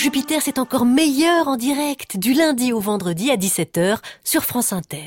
Jupiter, c'est encore meilleur en direct, du lundi au vendredi à 17h sur France Inter.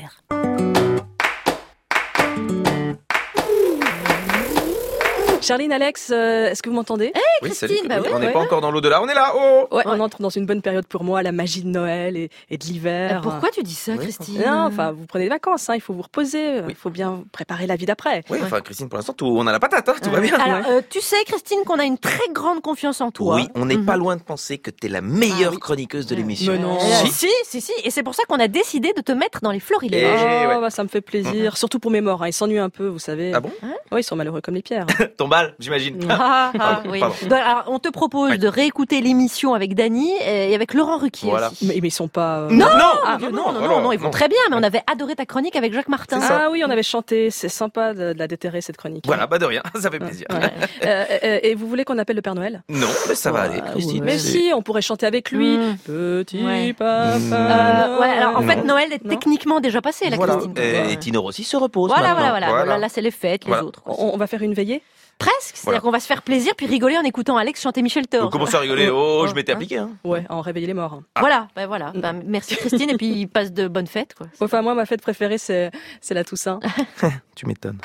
Charline, Alex, est-ce que vous m'entendez? Oui, Christine, salut. bah ouais, On n'est pas encore dans l'au-delà, on est là. Oh Ouais, on entre dans une bonne période pour moi, la magie de Noël et de l'hiver. Pourquoi tu dis ça, Oui, Christine? Non, enfin, vous prenez des vacances, il faut vous reposer, il faut bien préparer la vie d'après. Oui, enfin Christine, pour l'instant, on a la patate, tout va bien. Alors, tu sais, Christine, qu'on a une très grande confiance en toi. Oui, on n'est pas loin de penser que t'es la meilleure chroniqueuse de l'émission. Mais non. Si. Et c'est pour ça qu'on a décidé de te mettre dans les florilèges. ouais. Bah, ça me fait plaisir, surtout pour mes morts, ils s'ennuient un peu, vous savez. Ah bon? Oui, ils sont malheureux comme les pierres. Tombale, j'imagine. Oui. Pardon. Alors, on te propose de réécouter l'émission avec Dany et avec Laurent Ruquier Voilà. aussi. Mais ils sont pas... Non, alors, ils vont très bien, mais on avait adoré ta chronique avec Jacques Martin. C'est ça. Ah oui, on avait chanté, c'est sympa de la déterrer cette chronique. Voilà, de rien, ça fait plaisir. Et vous voulez qu'on appelle le Père Noël? Non, mais ça va aller, Christine. Mais si, on pourrait chanter avec lui. Petit papa. Alors en fait, Non. Noël est techniquement déjà passé, la Voilà. Christine. Et Tino Rossi se repose Voilà. maintenant. Là, c'est les fêtes, les autres. On va faire une veillée? Presque. C'est-à-dire qu'on va se faire plaisir puis rigoler en écoutant Alex chanter Michel Thor. Vous commencez à rigoler, je m'étais appliqué. Ouais, en réveiller les morts. Voilà. Merci Christine et puis passe de bonnes fêtes, quoi. Enfin, moi, ma fête préférée, c'est la Toussaint. Tu m'étonnes.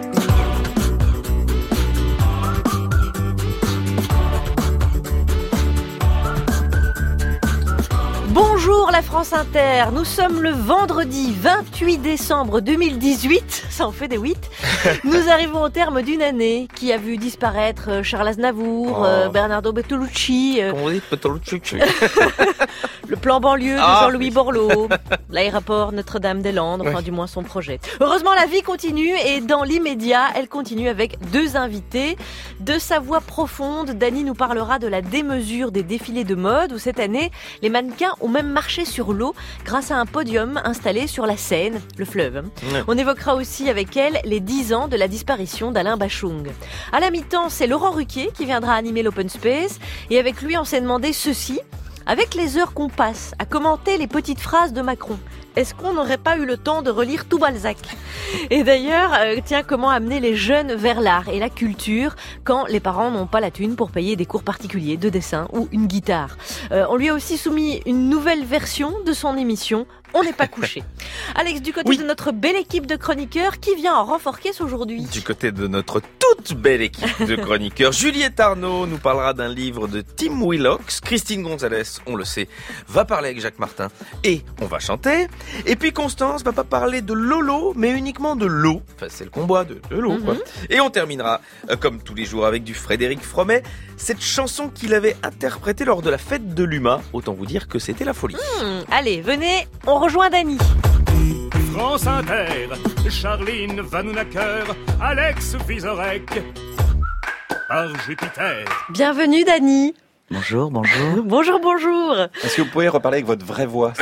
Bonjour la France Inter, nous sommes le vendredi 28 décembre 2018, ça en fait des 8. Nous arrivons au terme d'une année qui a vu disparaître Charles Aznavour, Bernardo Bertolucci, Comment on dit Bertolucci? le plan banlieue de Jean-Louis Borloo, l'aéroport Notre-Dame-des-Landes, enfin du moins son projet. Heureusement la vie continue et dans l'immédiat, elle continue avec deux invités. De sa voix profonde, Dany nous parlera de la démesure des défilés de mode où cette année, les mannequins ont même marché sur l'eau grâce à un podium installé sur la Seine, le fleuve. Ouais. On évoquera aussi avec elle les 10 ans de la disparition d'Alain Bachung. À la mi-temps, c'est Laurent Ruquier qui viendra animer l'Open Space et avec lui, on s'est demandé ceci. Avec les heures qu'on passe à commenter les petites phrases de Macron, est-ce qu'on n'aurait pas eu le temps de relire tout Balzac? Et d'ailleurs, comment amener les jeunes vers l'art et la culture quand les parents n'ont pas la thune pour payer des cours particuliers de dessin ou une guitare. On lui a aussi soumis une nouvelle version de son émission On n'est pas couché. Alex, du côté de notre belle équipe de chroniqueurs, qui vient en renforcer aujourd'hui? Du côté de notre toute belle équipe de chroniqueurs, Juliette Arnaud nous parlera d'un livre de Tim Willox. Christine Gonzalez, on le sait, va parler avec Jacques Martin et on va chanter. Et puis Constance va pas parler de Lolo, mais uniquement de l'eau. Enfin, c'est le qu'on boit de l'eau, quoi. Et on terminera, comme tous les jours, avec du Frédéric Fromet, cette chanson qu'il avait interprétée lors de la fête de l'UMA. Autant vous dire que c'était la folie. Allez, venez, on rejoint Dany. France Inter, Charline Vanhoenacker, Alex Vizorek, par Jupiter. Bienvenue Dany. Bonjour. Bonjour. Est-ce que vous pouvez reparler avec votre vraie voix?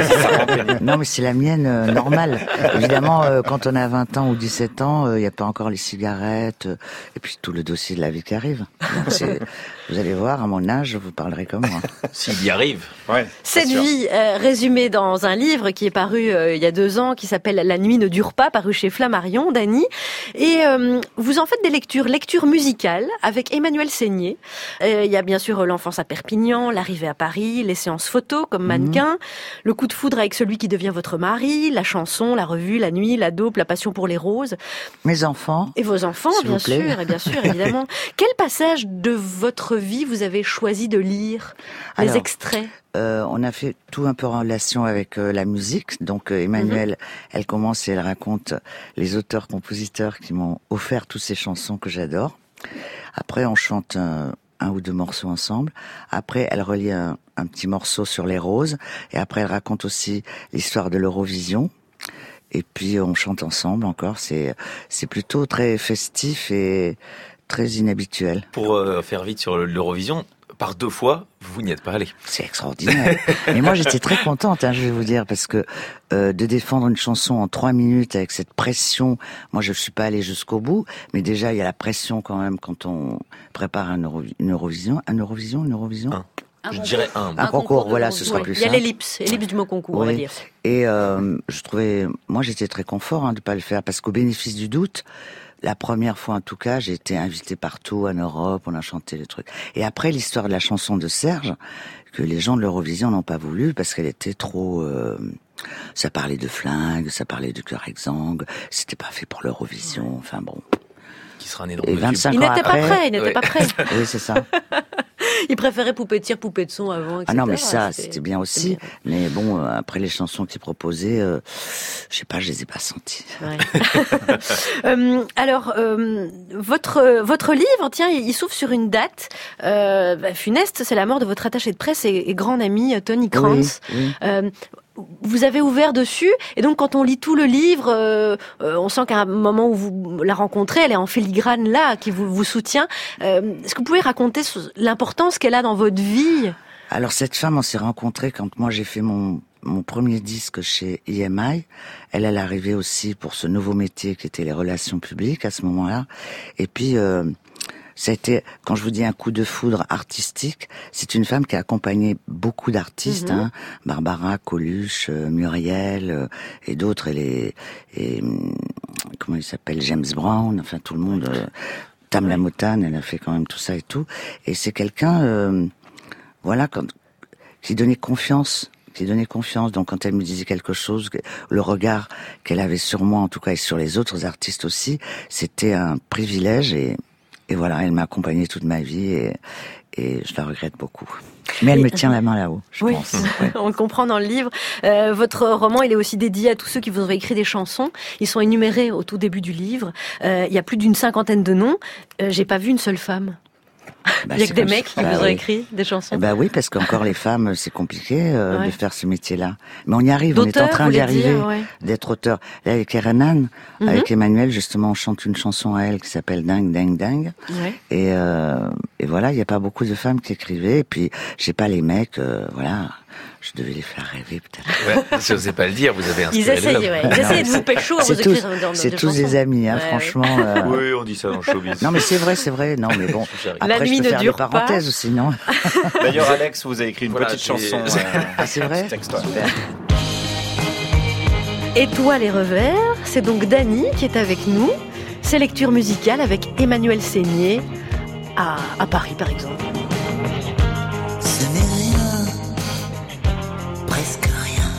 Non, mais c'est la mienne normale. Évidemment, quand on a 20 ans ou 17 ans, il n'y a pas encore les cigarettes, et puis tout le dossier de la vie qui arrive. Donc vous allez voir, à mon âge, vous parlerez comme moi. S'il y arrive. Ouais, Cette vie résumée dans un livre qui est paru il y a 2 ans, qui s'appelle La nuit ne dure pas, paru chez Flammarion, Dany. Et vous en faites des lectures musicales avec Emmanuel Seigné. Il y a bien sûr l'enfance à Perpignan, l'arrivée à Paris, les séances photos comme mannequin, le coup de foudre avec celui qui devient votre mari, la chanson, la revue, la nuit, la dope, la passion pour les roses. Mes enfants. Et vos enfants, S'il vous plaît. bien sûr, évidemment. Quel passage de votre vie vous avez choisi de lire? Les Alors, extraits? On a fait tout un peu en relation avec la musique. Donc Emmanuelle, elle commence et elle raconte les auteurs-compositeurs qui m'ont offert toutes ces chansons que j'adore. Après, on chante un ou deux morceaux ensemble. Après, elle relie un petit morceau sur les roses. Et après, elle raconte aussi l'histoire de l'Eurovision. Et puis, on chante ensemble encore. C'est plutôt très festif et très inhabituel. Pour faire vite sur l'Eurovision, par 2 fois, vous n'y êtes pas allé. C'est extraordinaire. Mais moi, j'étais très contente, je vais vous dire, parce que de défendre une chanson en 3 minutes avec cette pression, moi, je suis pas allée jusqu'au bout, mais déjà, il y a la pression quand même quand on prépare une Eurovision. Je dirais Un concours, voilà, ce sera plus Il y a simple. l'ellipse du mot concours, on va dire. Et je trouvais, moi, j'étais très confort de pas le faire, parce qu'au bénéfice du doute, la première fois en tout cas, j'ai été invitée partout en Europe, on a chanté les trucs. Et après l'histoire de la chanson de Serge, que les gens de l'Eurovision n'ont pas voulu parce qu'elle était trop... ça parlait de flingues, ça parlait de cœur exsangue, c'était pas fait pour l'Eurovision, enfin bon... Qui sera un énorme Et tube. 25 Il ans n'était pas après... prêt, il n'était pas prêt. Oui, c'est ça. Il préférait poupée de cire, poupée de son avant, etc. Ah non, mais ça, c'était bien aussi. Mais bon, après les chansons qu'il proposait, je sais pas, je les ai pas senties. Ouais. Alors, votre livre, tiens, il s'ouvre sur une date funeste, c'est la mort de votre attaché de presse et grand ami Tony Kranz. Oui, oui. Vous avez ouvert dessus, et donc quand on lit tout le livre, on sent qu'à un moment où vous la rencontrez, elle est en filigrane là, qui vous soutient. Est-ce que vous pouvez raconter l'importance qu'elle a dans votre vie ? Alors cette femme, on s'est rencontrés quand moi j'ai fait mon premier disque chez EMI. Elle arrivait aussi pour ce nouveau métier qui était les relations publiques à ce moment-là. Et puis... ça a été, quand je vous dis un coup de foudre artistique, c'est une femme qui a accompagné beaucoup d'artistes, hein, Barbara, Coluche, Muriel et d'autres, et comment il s'appelle, James Brown, enfin tout le monde, Tam Lamotane, elle a fait quand même tout ça et tout. Et c'est quelqu'un, voilà, qui donnait confiance. Donc quand elle me disait quelque chose, le regard qu'elle avait sur moi en tout cas et sur les autres artistes aussi, c'était un privilège et voilà, elle m'a accompagnée toute ma vie et je la regrette beaucoup. Mais elle me tient la main là-haut, je pense. Ouais. On le comprend dans le livre. Votre roman, il est aussi dédié à tous ceux qui vous ont écrit des chansons. Ils sont énumérés au tout début du livre. Il y a plus d'une 50aine de noms. J'ai pas vu une seule femme. Bah, il y a que des mecs qui vous ont écrit des chansons. Bah oui, parce qu'encore les femmes, c'est compliqué de faire ce métier-là. Mais on y arrive, on est en train d'y arriver, d'être auteur. Là, avec Erenan, avec Emmanuel, justement, on chante une chanson à elle qui s'appelle Dingue, Dingue, Dingue. Ouais. Et voilà, il n'y a pas beaucoup de femmes qui écrivaient. Et puis, j'ai pas les mecs, voilà... Je devais les faire rêver, peut-être. Ouais, si osez pas le dire, vous avez inspiré Ils essayaient de vous pécho à vos écrire dans c'est tous des amis, hein, franchement. Oui, on dit ça dans le showbiz. Non, mais c'est vrai. Non, mais bon. La après, nuit je peux ne faire dure des parenthèses aussi, non? D'ailleurs, Alex, vous avez écrit une petite chanson. Ah, c'est vrai? Étoiles et revers, c'est donc Dany qui est avec nous. C'est lecture musicale avec Emmanuel Seigné à Paris, par exemple. Ce n'est rien, presque rien,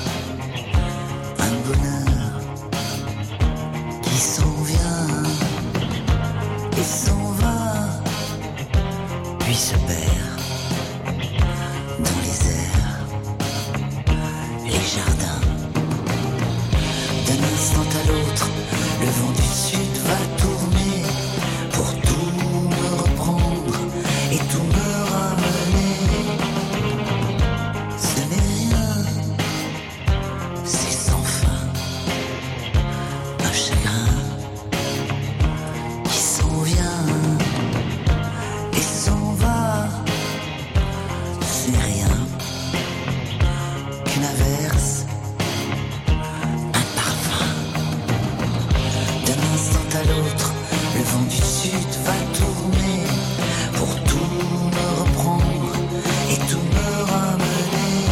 un bonheur qui s'en vient et s'en va, puis se perd dans les airs, les jardins. D'un instant à l'autre, le vent du sud va tourner pour tout me reprendre et tout me ramener. Ce n'est rien, c'est sans fin, un chagrin qui s'en vient et s'en va. C'est rien qu'une averse, un parfum. D'un instant à l'autre, le vent du sud va tourner pour tout me reprendre et tout me ramener.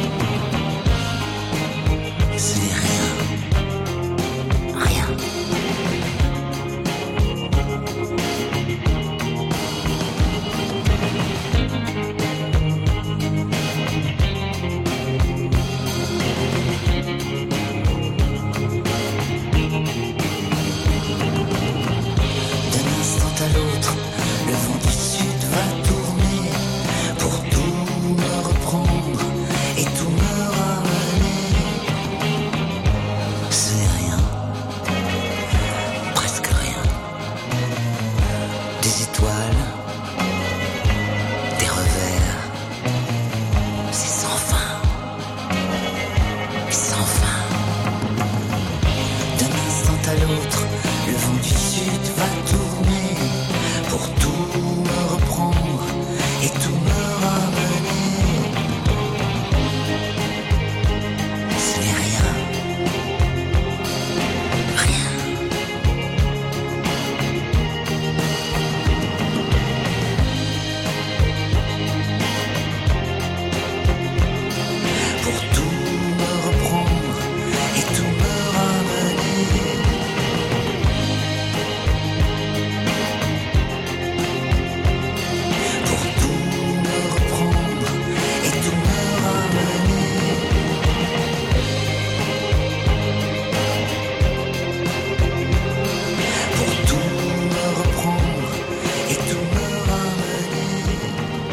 Ce n'est rien, rien. D'un instant à l'autre, le vent du sud va tourner pour tout me reprendre et tout me ramener. Ce n'est rien, presque rien. Des étoiles, des revers, c'est sans fin, sans fin. D'un instant à l'autre, le vent du sud va tourner pour tout me reprendre et tout me ramener. Ce n'est rien, rien. Pour tout me reprendre et tout me ramener.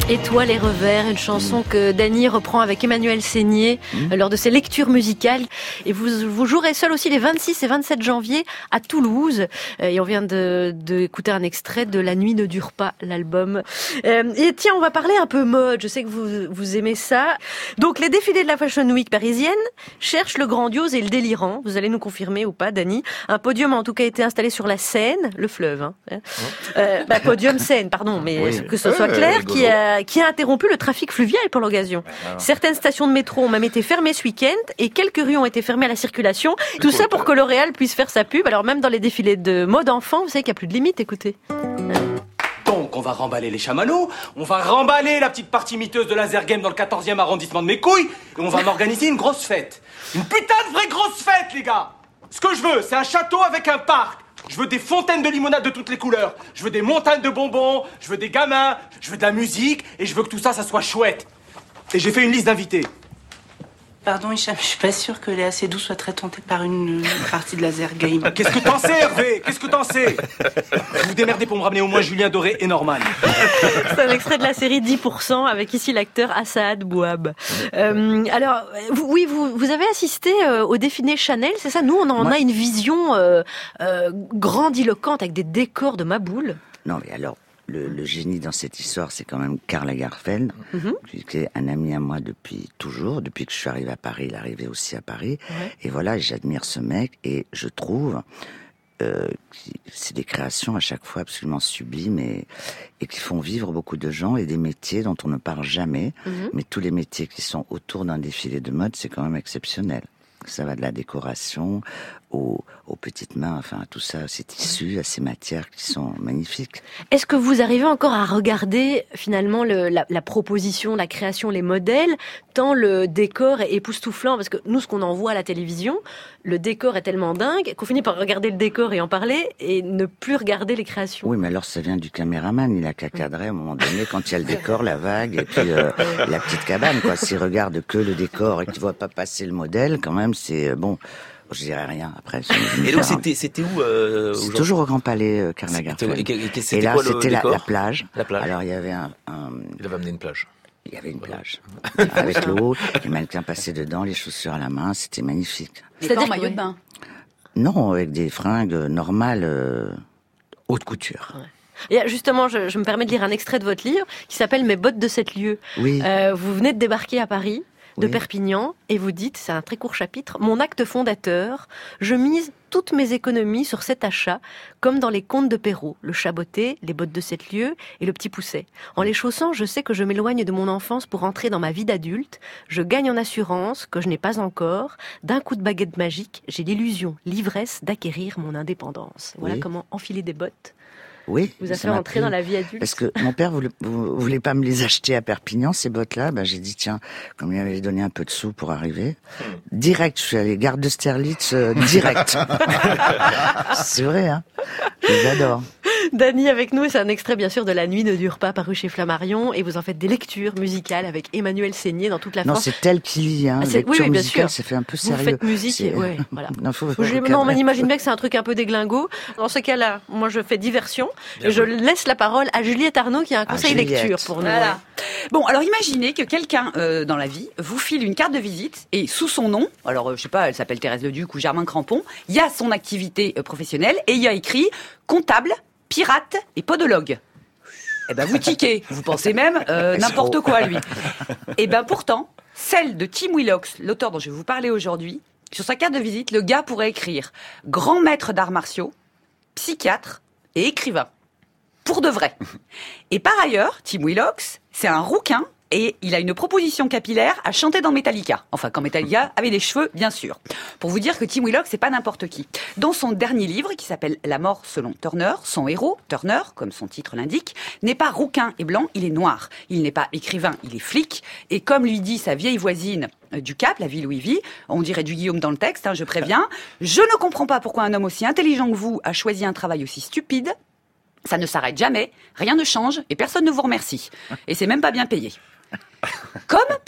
Étoiles et revers, une chanson que Dany reprend avec Emmanuel Seigné lors de ses lectures musicales. Et vous jouerez seul aussi les 26 et 27 janvier à Toulouse. Et on vient d'écouter un extrait de La nuit ne dure pas, l'album. Et tiens, on va parler un peu mode. Je sais que vous aimez ça. Donc les défilés de la Fashion Week parisienne cherchent le grandiose et le délirant. Vous allez nous confirmer ou pas, Dany? Un podium a en tout cas été installé sur la Seine, le fleuve. Podium Seine, pardon, mais oui. Que ce soit clair, qui a interrompu le trafic fluvial pour l'occasion. Certaines stations de métro ont même été fermées ce week-end et quelques rues ont été fermées à la circulation. Tout ça pour que L'Oréal puisse faire sa pub. Alors même dans les défilés de mode enfant, vous savez qu'il n'y a plus de limite, écoutez. Donc on va remballer les chamallows, on va remballer la petite partie miteuse de Laser Game dans le 14e arrondissement de mes couilles et on va m'organiser une grosse fête. Une putain de vraie grosse fête, les gars. Ce que je veux, c'est un château avec un parc. Je veux des fontaines de limonade de toutes les couleurs. Je veux des montagnes de bonbons. Je veux des gamins. Je veux de la musique. Et je veux que tout ça, ça soit chouette. Et j'ai fait une liste d'invités. Pardon, Hicham, je suis pas sûre que Léa Seydoux soit très tentée par une partie de Laser Game. Qu'est-ce que t'en sais, Hervé? Qu'est-ce que t'en sais? Vous vous démerdez pour me ramener au moins Julien Doré et Norman. C'est un extrait de la série 10%, avec ici l'acteur Assaad Bouab. Alors, vous avez assisté au défilé Chanel, c'est ça? Nous, on en a une vision grandiloquente, avec des décors de Maboule. Non, mais alors, le génie dans cette histoire, c'est quand même Karl Lagerfeld, qui est un ami à moi depuis toujours. Depuis que je suis arrivé à Paris, il est arrivé aussi à Paris. Ouais. Et voilà, j'admire ce mec et je trouve c'est des créations à chaque fois absolument sublimes et qui font vivre beaucoup de gens et des métiers dont on ne parle jamais. Mais tous les métiers qui sont autour d'un défilé de mode, c'est quand même exceptionnel. Ça va de la décoration aux petites mains, enfin à tout ça, à ces tissus, à ces matières qui sont magnifiques. Est-ce que vous arrivez encore à regarder finalement la proposition, la création, les modèles, tant le décor est époustouflant, parce que nous, ce qu'on en voit à la télévision, le décor est tellement dingue qu'on finit par regarder le décor et en parler et ne plus regarder les créations. Oui, mais alors ça vient du caméraman, il a qu'à cadrer à un moment donné quand il y a le décor, la vague et puis la petite cabane, quoi. S'il regarde que le décor et qu'il voit pas passer le modèle, quand même, c'est bon. Je dirais rien après. Et donc c'était où C'est toujours au Grand Palais, Karl Lagerfeld. Et là, c'était la plage. La plage. Alors il y avait Il avait amené une plage. Il y avait une plage avec l'eau, les mannequins passaient dedans, les chaussures à la main, c'était magnifique. C'était en maillot de bain? Non, avec des fringues normales, haute couture. Ouais. Et justement, je me permets de lire un extrait de votre livre qui s'appelle Mes bottes de 7 lieues. Oui. Vous venez de débarquer à Paris. De Perpignan, et vous dites, c'est un très court chapitre, mon acte fondateur, je mise toutes mes économies sur cet achat, comme dans les contes de Perrault, le chaboté, les bottes de 7 lieues et le petit pousset. En les chaussant, je sais que je m'éloigne de mon enfance pour entrer dans ma vie d'adulte, je gagne en assurance, que je n'ai pas encore, d'un coup de baguette magique, j'ai l'illusion, l'ivresse d'acquérir mon indépendance. Voilà comment enfiler des bottes. Oui. Vous a fait rentrer dans la vie adulte. Parce que mon père voulait pas me les acheter à Perpignan, ces bottes-là. Ben, j'ai dit, tiens, comme il m'avait donné un peu de sous pour arriver, direct, je suis allé gare d'Austerlitz, direct. C'est vrai, hein. Je les adore. Dany avec nous, c'est un extrait bien sûr de La nuit ne dure pas, paru chez Flammarion, et vous en faites des lectures musicales avec Emmanuel Seigné dans toute la France. Non, c'est tel qu'il y a, lecture musicale, ça fait un peu sérieux. Vous faites musique, ouais, voilà. Non, on imagine bien que c'est un truc un peu déglingo. Dans ce cas-là, moi je fais diversion, et je laisse la parole à Juliette Arnaud qui a un conseil lecture pour nous. Voilà. Bon, alors imaginez que quelqu'un dans la vie vous file une carte de visite et sous son nom, alors je sais pas, elle s'appelle Thérèse Leduc ou Germain Crampon, il y a son activité professionnelle et il y a écrit comptable, pirate et podologue. Eh ben vous tiquez, vous pensez même n'importe quoi lui. Eh ben pourtant, celle de Tim Willox, l'auteur dont je vais vous parler aujourd'hui, sur sa carte de visite, le gars pourrait écrire grand maître d'arts martiaux, psychiatre et écrivain. Pour de vrai. Et par ailleurs, Tim Willox, c'est un rouquin et il a une proposition capillaire à chanter dans Metallica. Enfin, quand Metallica avait des cheveux, bien sûr. Pour vous dire que Tim Willox, c'est pas n'importe qui. Dans son dernier livre, qui s'appelle La mort selon Turner, son héros, Turner, comme son titre l'indique, n'est pas rouquin et blanc, il est noir. Il n'est pas écrivain, il est flic. Et comme lui dit sa vieille voisine du Cap, la ville où il vit, on dirait du Guillaume dans le texte, je préviens, je ne comprends pas pourquoi un homme aussi intelligent que vous a choisi un travail aussi stupide. Ça ne s'arrête jamais, rien ne change et personne ne vous remercie. Et c'est même pas bien payé. Comme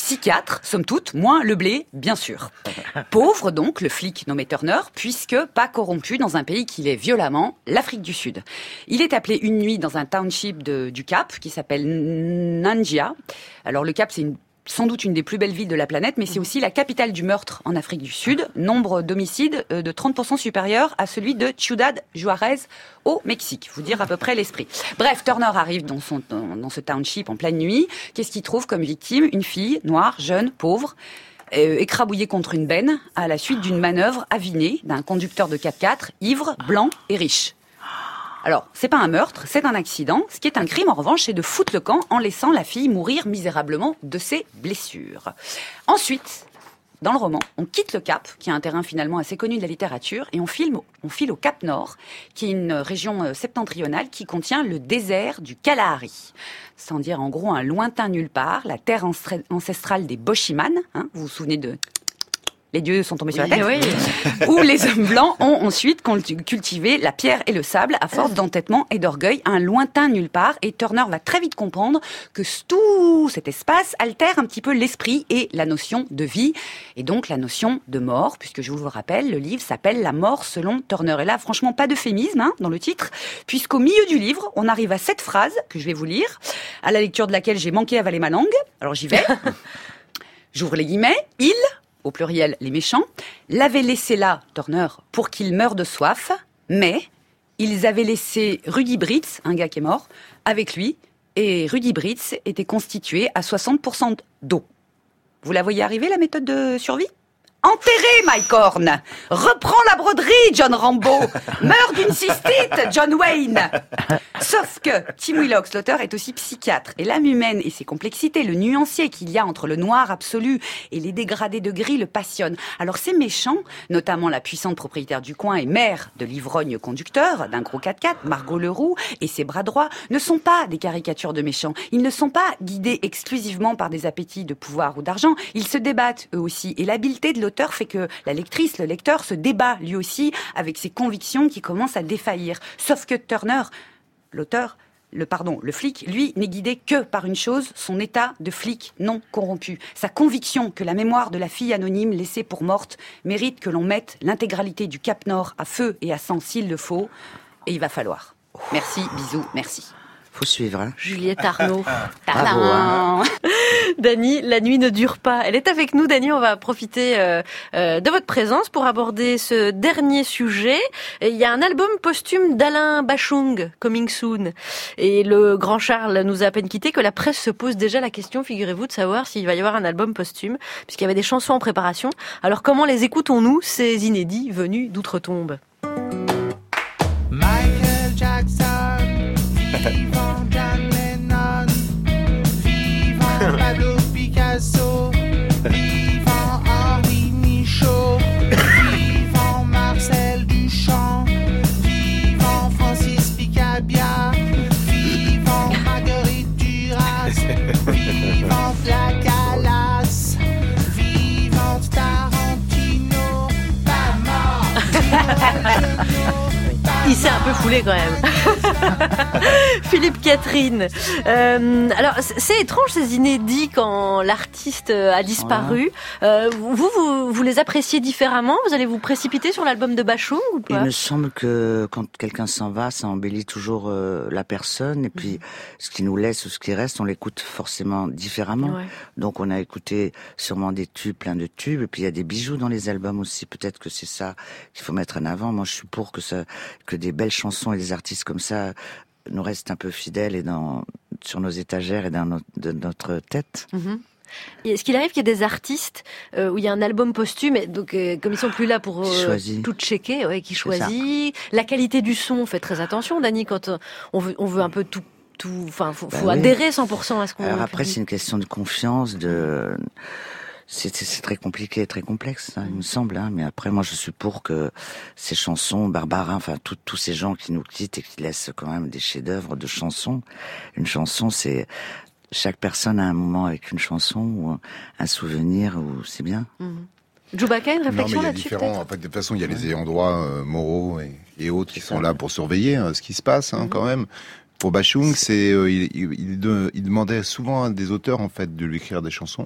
psychiatre, somme toute, moins le blé, bien sûr. Pauvre donc, le flic nommé Turner, puisque pas corrompu dans un pays qu'il est violemment, l'Afrique du Sud. Il est appelé une nuit dans un township du Cap, qui s'appelle Nangia. Alors le Cap, c'est sans doute une des plus belles villes de la planète, mais c'est aussi la capitale du meurtre en Afrique du Sud. Nombre d'homicides de 30% supérieur à celui de Ciudad Juárez au Mexique. Vous dire à peu près l'esprit. Bref, Turner arrive dans ce township en pleine nuit. Qu'est-ce qu'il trouve comme victime ? Une fille noire, jeune, pauvre, écrabouillée contre une benne à la suite d'une manœuvre avinée d'un conducteur de 4x4, ivre, blanc et riche. Alors, c'est pas un meurtre, c'est un accident. Ce qui est un crime, en revanche, c'est de foutre le camp en laissant la fille mourir misérablement de ses blessures. Ensuite, dans le roman, on quitte le Cap, qui est un terrain finalement assez connu de la littérature, et on file au Cap Nord, qui est une région septentrionale qui contient le désert du Kalahari. Sans dire en gros un lointain nulle part, la terre ancestrale des Boshiman, hein, vous vous souvenez de... Les dieux sont tombés sur la tête. Oui. Où les hommes blancs ont ensuite cultivé la pierre et le sable à force d'entêtement et d'orgueil, un lointain nulle part. Et Turner va très vite comprendre que tout cet espace altère un petit peu l'esprit et la notion de vie, et donc la notion de mort, puisque je vous le rappelle, le livre s'appelle La mort selon Turner. Et là, franchement, pas d'euphémisme dans le titre, puisqu'au milieu du livre, on arrive à cette phrase que je vais vous lire, à la lecture de laquelle j'ai manqué avaler ma langue. Alors j'y vais. J'ouvre les guillemets. Il... au pluriel les méchants, l'avaient laissé là, Turner, pour qu'il meure de soif, mais ils avaient laissé Rudy Britz, un gars qui est mort, avec lui, et Rudy Britz était constitué à 60% d'eau. Vous la voyez arriver, la méthode de survie ? Enterré, Mike Horn. Reprends la broderie, John Rambo. Meurs d'une cystite, John Wayne. Sauf que Tim Willox, l'auteur, est aussi psychiatre. Et l'âme humaine et ses complexités, le nuancier qu'il y a entre le noir absolu et les dégradés de gris le passionnent. Alors ces méchants, notamment la puissante propriétaire du coin et mère de l'ivrogne conducteur d'un gros 4x4, Margot Leroux, et ses bras droits, ne sont pas des caricatures de méchants. Ils ne sont pas guidés exclusivement par des appétits de pouvoir ou d'argent. Ils se débattent eux aussi. Et l'habileté de l'auteur fait que la lectrice, le lecteur, se débat lui aussi avec ses convictions qui commencent à défaillir. Sauf que Turner, l'auteur, le flic, lui, n'est guidé que par une chose, son état de flic non corrompu. Sa conviction que la mémoire de la fille anonyme laissée pour morte mérite que l'on mette l'intégralité du Cap Nord à feu et à sang s'il le faut. Et il va falloir. Merci, bisous, merci. Faut suivre, hein. Juliette Arnaud. Bravo, hein. Dany, la nuit ne dure pas. Elle est avec nous, Dany. On va profiter de votre présence pour aborder ce dernier sujet. Et il y a un album posthume d'Alain Bachung, Coming Soon. Et le grand Charles nous a à peine quitté que la presse se pose déjà la question, figurez-vous, de savoir s'il va y avoir un album posthume, puisqu'il y avait des chansons en préparation. Alors comment les écoutons-nous, ces inédits venus d'outre-tombe ? Michael Jackson, vivant John Lennon, vivant Pablo Picasso, vivant Henri Michaud, vivant Marcel Duchamp, vivant Francis Picabia, vivant Marguerite Duras, vivant La Calas, vivant Tarantino, pas mort. Il s'est un peu foulé quand même. Philippe Catherine. Alors, c'est étrange ces inédits quand l'artiste a disparu. Vous les appréciez différemment ? Vous allez vous précipiter sur l'album de Bachung ou pas ? Il me semble que quand quelqu'un s'en va, ça embellit toujours la personne. Et puis, ce qui nous laisse ou ce qui reste, on l'écoute forcément différemment. Ouais. Donc, on a écouté sûrement des tubes, plein de tubes. Et puis, il y a des bijoux dans les albums aussi. Peut-être que c'est ça qu'il faut mettre en avant. Moi, je suis pour que des belles chansons et des artistes comme ça nous restent un peu fidèles et sur nos étagères et dans notre tête. Mm-hmm. Est-ce qu'il arrive qu'il y ait des artistes où il y a un album posthume, et donc comme ils sont plus là pour tout checker, qui choisit la qualité du son, on fait très attention, Dany, quand on veut un peu tout, enfin faut adhérer 100% à ce qu'on. Alors après, c'est une question de confiance, C'est très compliqué, très complexe, il me semble. Mais après, moi, je suis pour que ces chansons, Barbara, enfin, tous ces gens qui nous quittent et qui laissent quand même des chefs-d'œuvre de chansons. Une chanson, c'est chaque personne a un moment avec une chanson ou un souvenir, ou c'est bien. Djoubaka, une réflexion là-dessus? Non, mais il y a différents. En fait, de toute façon, il y a les ayants droit moraux et autres qui sont là pour surveiller ce qui se passe, quand même. Pour Bachung, il demandait souvent à des auteurs, en fait, de lui écrire des chansons.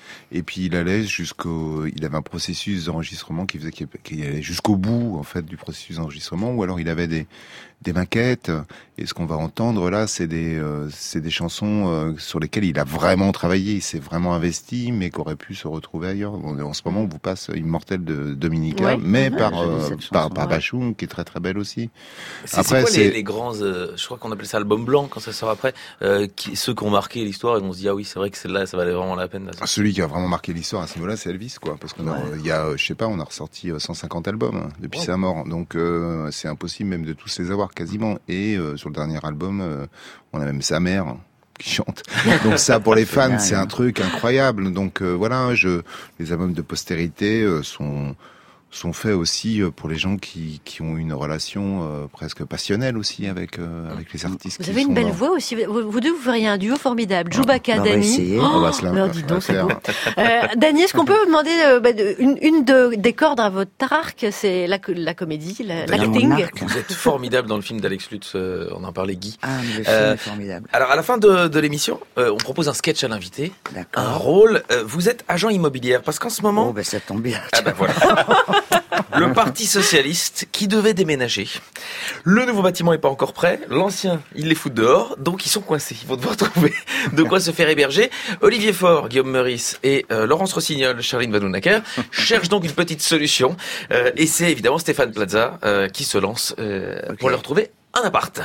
Et puis il avait un processus d'enregistrement qui faisait qu'il allait jusqu'au bout en fait du processus d'enregistrement, ou alors il avait des maquettes. Et ce qu'on va entendre là, c'est des chansons sur lesquelles il a vraiment travaillé, il s'est vraiment investi, mais qu'aurait pu se retrouver ailleurs. En ce moment, on vous passe Immortel de Dominica, mais par Bachung, qui est très très belle aussi. C'est quoi les grands, je crois qu'on appelle ça album blanc quand ça sort après, ceux qui ont marqué l'histoire et on se dit ah oui, c'est vrai que celle-là, ça valait vraiment la peine. Là. Celui qui a vraiment marqué l'histoire à ce niveau-là, c'est Elvis, quoi, parce qu'on on a ressorti 150 albums depuis sa mort, donc c'est impossible même de tous les avoir quasiment. Et sur le dernier album, on a même sa mère qui chante. Donc ça, pour les fans, c'est un truc incroyable. Donc les albums de postérité sont faits aussi pour les gens qui ont une relation presque passionnelle aussi avec les artistes. Vous avez une belle voix aussi. Vous deux, vous feriez un duo formidable. Chewbacca, Dany. On va se la dis donc, c'est beau. Dany, est-ce qu'on peut vous demander une des cordes à votre arc, c'est la comédie, l'acting. Vous êtes formidable dans le film d'Alex Lutz. On en parlait, Guy. Ah, mais le film est formidable. Alors, à la fin de l'émission, on propose un sketch à l'invité. D'accord. Un rôle. Vous êtes agent immobilière parce qu'en ce moment. Oh, ben ça tombe bien. Ah ben voilà. Le Parti Socialiste qui devait déménager. Le nouveau bâtiment est pas encore prêt. L'ancien, ils les foutent dehors. Donc ils sont coincés. Ils vont devoir trouver de quoi se faire héberger. Olivier Faure, Guillaume Meurice et Laurence Rossignol, Charline Vanhoenacker cherchent donc une petite solution. Et c'est évidemment Stéphane Plaza qui se lance pour leur trouver un appart.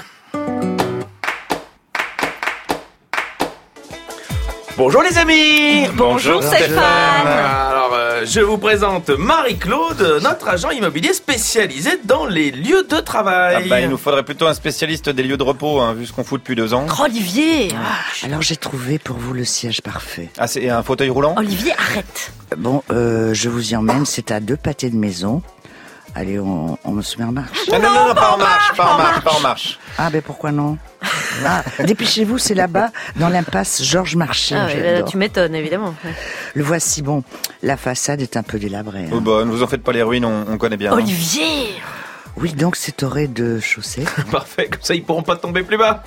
Bonjour les amis. Bonjour Stéphane. Alors je vous présente Marie-Claude, notre agent immobilier spécialisé dans les lieux de travail. Ah bah, il nous faudrait plutôt un spécialiste des lieux de repos, vu ce qu'on fout depuis 2 ans. Olivier. Alors j'ai trouvé pour vous le siège parfait. Ah, c'est un fauteuil roulant ? Olivier, arrête. Bon, je vous y emmène, c'est à 2 pâtés de maison. Allez, on se met en marche. Ah, non, pas en marche. Ah ben pourquoi non? Dépêchez-vous, c'est là-bas, dans l'impasse Georges Marchais. Tu m'étonnes, évidemment. Ouais. Le voici, bon, la façade est un peu délabrée. Oh bah, ne vous en faites pas, les ruines, on connaît bien. Olivier. Oui, donc c'est au rez-de-chaussée. Parfait, comme ça ils pourront pas tomber plus bas.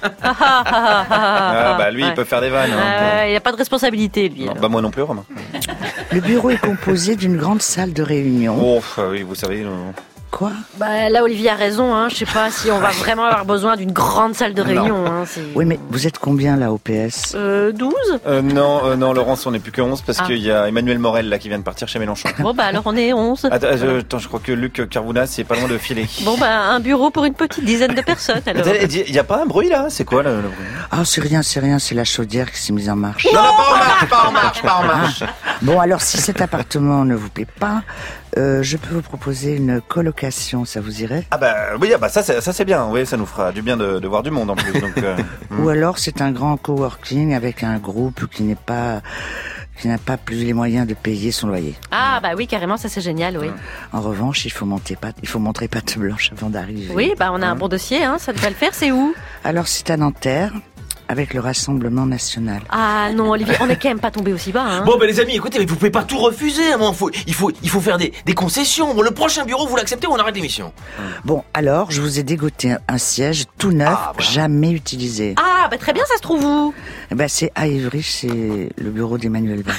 Lui, il peut faire des vannes. Il n'a pas de responsabilité, lui. Non, moi non plus, Romain. Le bureau est composé d'une grande salle de réunion. Oh, oui, vous savez... Quoi ? Là, Olivier a raison. Je sais pas si on va vraiment avoir besoin d'une grande salle de réunion. Oui, mais vous êtes combien là au PS ? 12 Non, Laurence, on n'est plus que 11 parce qu'il y a Emmanuel Morel là qui vient de partir chez Mélenchon. Bon, alors on est 11. Attends, je crois que Luc Carvounas c'est pas loin de filer. Bon, un bureau pour une petite dizaine de personnes alors. Il y a pas un bruit là ? C'est quoi le bruit ? Ah, c'est rien, c'est la chaudière qui s'est mise en marche. Non, pas en marche. Bon, alors si cet appartement ne vous plaît pas, je peux vous proposer une colocation, ça vous irait ? Ah bah oui, ça c'est bien, oui, ça nous fera du bien de voir du monde en plus. Donc, Ou alors c'est un grand coworking avec un groupe qui n'a pas plus les moyens de payer son loyer. Ah bah oui, carrément, ça c'est génial, oui. En revanche, il faut montrer patte blanche avant d'arriver. Oui, on a un bon dossier, ça devrait le faire, c'est où ? Alors c'est à Nanterre. Avec le Rassemblement National. Ah non, Olivier, on est quand même pas tombé aussi bas. Bon, les amis, écoutez, mais vous pouvez pas tout refuser. Il faut faire des concessions. Bon, le prochain bureau, vous l'acceptez ou on arrête l'émission ? Bon, alors, je vous ai dégoté un siège tout neuf, jamais utilisé. Ah, très bien, ça se trouve où ? C'est à Ivry, c'est le bureau d'Emmanuel Bach.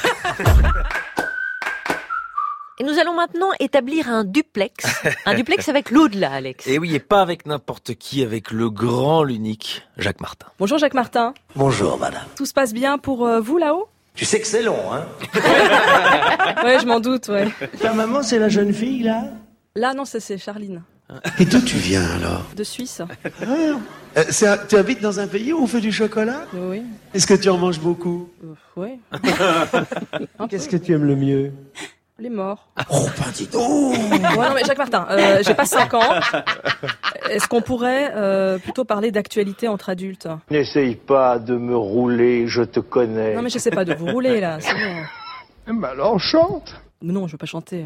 Et nous allons maintenant établir un duplex. Un duplex avec l'au-delà, Alex. Et oui, et pas avec n'importe qui, avec le grand, l'unique Jacques Martin. Bonjour Jacques Martin. Bonjour madame. Tout se passe bien pour vous là-haut ? Tu sais que c'est long, hein ? Ouais, je m'en doute, ouais. Ta maman, c'est la jeune fille, là ? Là, non, c'est Charline. Et d'où tu viens, alors ? De Suisse. Tu habites dans un pays où on fait du chocolat ? Oui. Est-ce que tu en manges beaucoup ? Oui. Qu'est-ce que tu aimes le mieux ? Les morts. Oh, ben dis donc. Non, mais Jacques Martin, j'ai pas 5 ans. Est-ce qu'on pourrait plutôt parler d'actualité entre adultes ? N'essaye pas de me rouler, je te connais. Non, mais je sais pas de vous rouler, là, c'est bon. Mais alors, chante. Non, je veux pas chanter.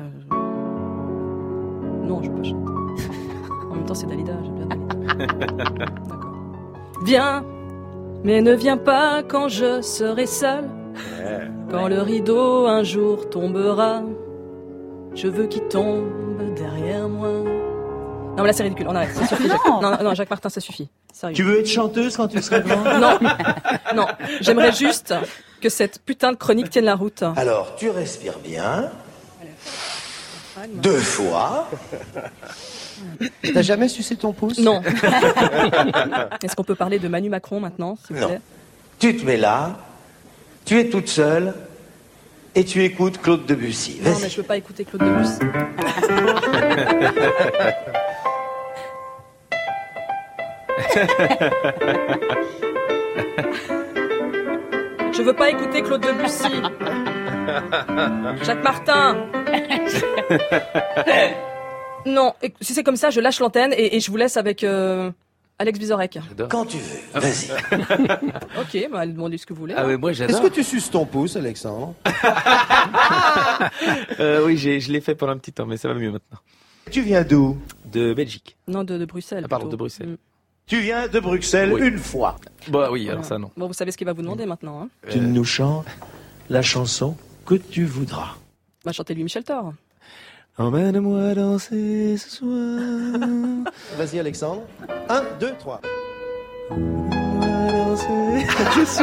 Non, je veux pas chanter. En même temps, c'est Dalida, j'aime bien Dalida. D'accord. Viens, mais ne viens pas quand je serai seul. Quand le rideau un jour tombera, je veux qu'il tombe derrière moi. mais là c'est ridicule, on arrête, ça suffit. Non, Jacques Martin, ça suffit. Sérieux. Tu veux être chanteuse quand tu seras grande? Non, j'aimerais juste que cette putain de chronique tienne la route. Alors, tu respires bien. 2 fois. T'as jamais sucé ton pouce? Non. Est-ce qu'on peut parler de Manu Macron maintenant, s'il vous plaît? Non. Tu te mets là, tu es toute seule, et tu écoutes Claude Debussy. Non, Vas-y. mais je veux pas écouter Claude Debussy. Je veux pas écouter Claude Debussy. Jacques Martin. Non, si c'est comme ça, je lâche l'antenne et je vous laisse avec Alex Vizorek. Quand tu veux, vas-y. Ok, bah allez demander ce que vous voulez. Ah ouais, moi j'adore. Est-ce que tu suces ton pouce, Alexandre? Oui, je l'ai fait pendant un petit temps, mais ça va mieux maintenant. Tu viens d'où? De Belgique. Non, de Bruxelles. Ah, pardon, plutôt. de Bruxelles. Tu viens de Bruxelles Oui. une fois. Bah oui, alors ça non. Bon, vous savez ce qu'il va vous demander maintenant. Hein. Tu nous chantes la chanson que tu voudras. Bah, chantez-lui Michel Thor. Emmène-moi danser ce soir. Vas-y, Alexandre. 1, 2, 3. Je suis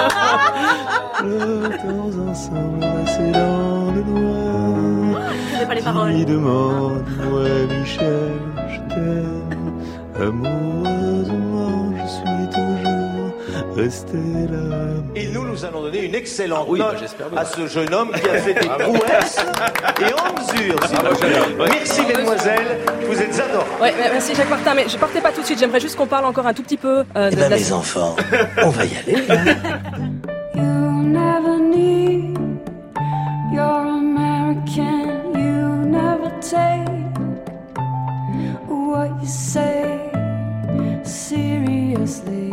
flottons ensemble, c'est dans le noir. Je connais pas les paroles. Qui demande-moi, Michel, je t'aime. Amoureusement, je suis toujours resté là. Et nous allons donner une excellente Oui, note bah, j'espère bien. à ce jeune homme qui a fait des prouesses et en mesure. s'il vous plaît. Merci, mesdemoiselles. Vous êtes adorables. Ouais, merci Jacques Martin, mais je partais pas tout de suite. J'aimerais juste qu'on parle encore un tout petit peu Eh ben, mes enfants, on va y aller. You never need, you're American, you never take what you say seriously.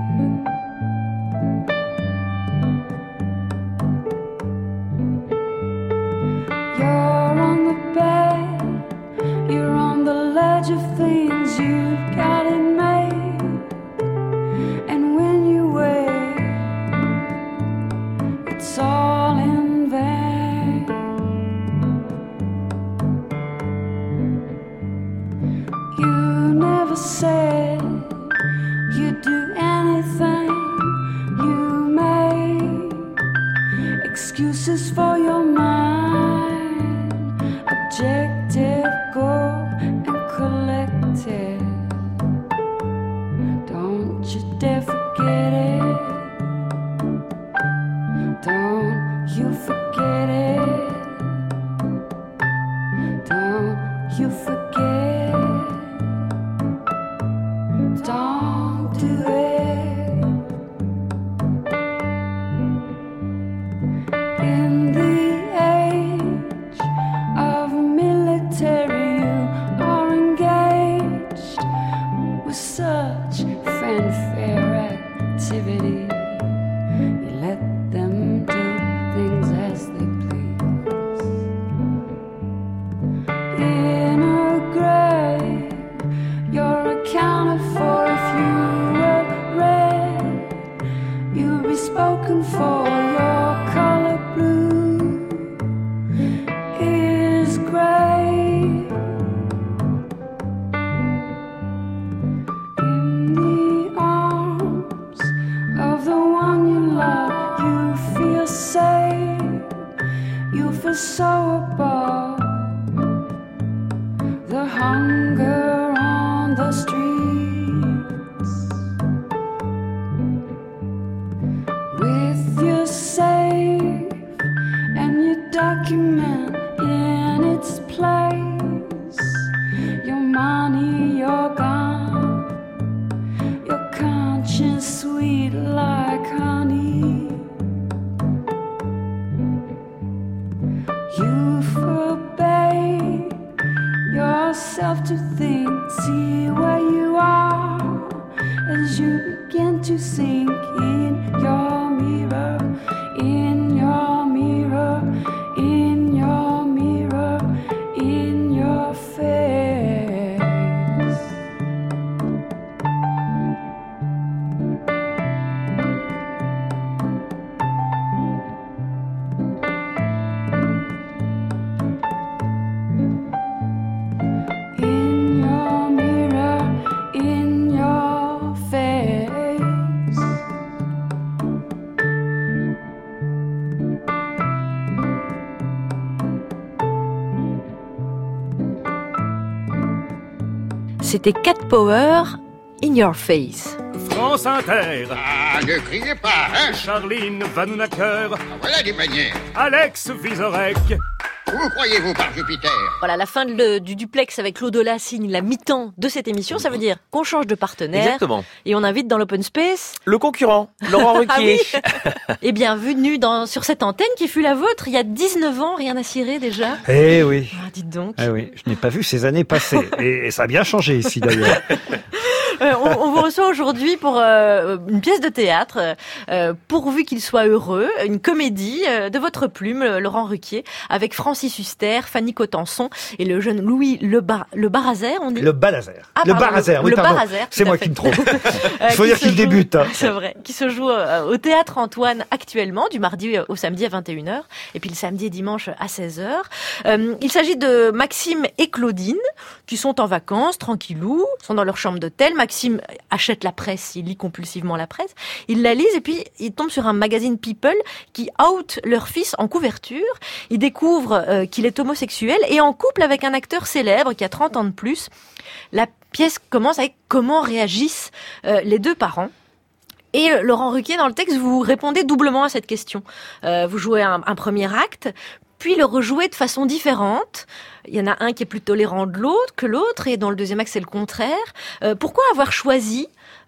You're on the bed, you're on the ledge of things, you've got it made, and when you wake, it's all in vain. You never said you'd do anything. You made excuses for your mind, objective, goal, and collective. Don't you dare forget it. Don't you forget it. Don't you forget. Don't do it. In the age of military, you are engaged with such fanfare activity. You let them do things as they please. In a grave, you're accounted for if you were red. You'll be spoken for. Your color blue is gray. In the arms of the one you love, you feel safe. You feel so above the hunger on the streets. With your safe and your document in its place, your money, your gun, your conscience sweet like honey. You forbade yourself to think, see where you are as you begin to sink in your mirror, in your mirror, in your mirror, in your face. In your C'était Cat Power, In Your Face. France Inter. Ah, ne criez pas, hein. Charline Vanhoenacker. Voilà des manières. Alex Vizorek. Où croyez-vous par Jupiter? Voilà, la fin du duplex avec l'au-delà signe la mi-temps de cette émission. Ça veut dire qu'on change de partenaire. Exactement. Et on invite dans l'open space le concurrent, Laurent Ruquier. Ah oui. Et bienvenue sur cette antenne qui fut la vôtre il y a 19 ans, rien à cirer déjà. Eh oui. Ah, dites donc. Eh oui, je n'ai pas vu ces années passer. Et ça a bien changé ici d'ailleurs. On vous reçoit aujourd'hui pour une pièce de théâtre, pourvu qu'il soit heureux, une comédie de votre plume, Laurent Ruquier, avec Francis Huster, Fanny Cotenson et le jeune Louis Le Barazer, on dit. Le Balazer. Ah, le Barazer, oui, le pardon. Barazer, c'est moi qui me trompe. Il faut dire qu'il débute. Hein. C'est vrai. Qui se joue au Théâtre Antoine actuellement, du mardi au samedi à 21h, et puis le samedi et dimanche à 16h. Il s'agit de Maxime et Claudine, qui sont en vacances, tranquillou, sont dans leur chambre d'hôtel. Maxime achète la presse, il lit compulsivement la presse, il la lise et puis il tombe sur un magazine People qui out leur fils en couverture. Il découvre qu'il est homosexuel et en couple avec un acteur célèbre qui a 30 ans de plus. La pièce commence avec comment réagissent les deux parents. Et Laurent Ruquier, dans le texte, vous répondez doublement à cette question. Vous jouez un premier acte, puis le rejouez de façon différente. Il y en a un qui est plus tolérant que l'autre, et dans le deuxième acte, c'est le contraire. Pourquoi avoir choisi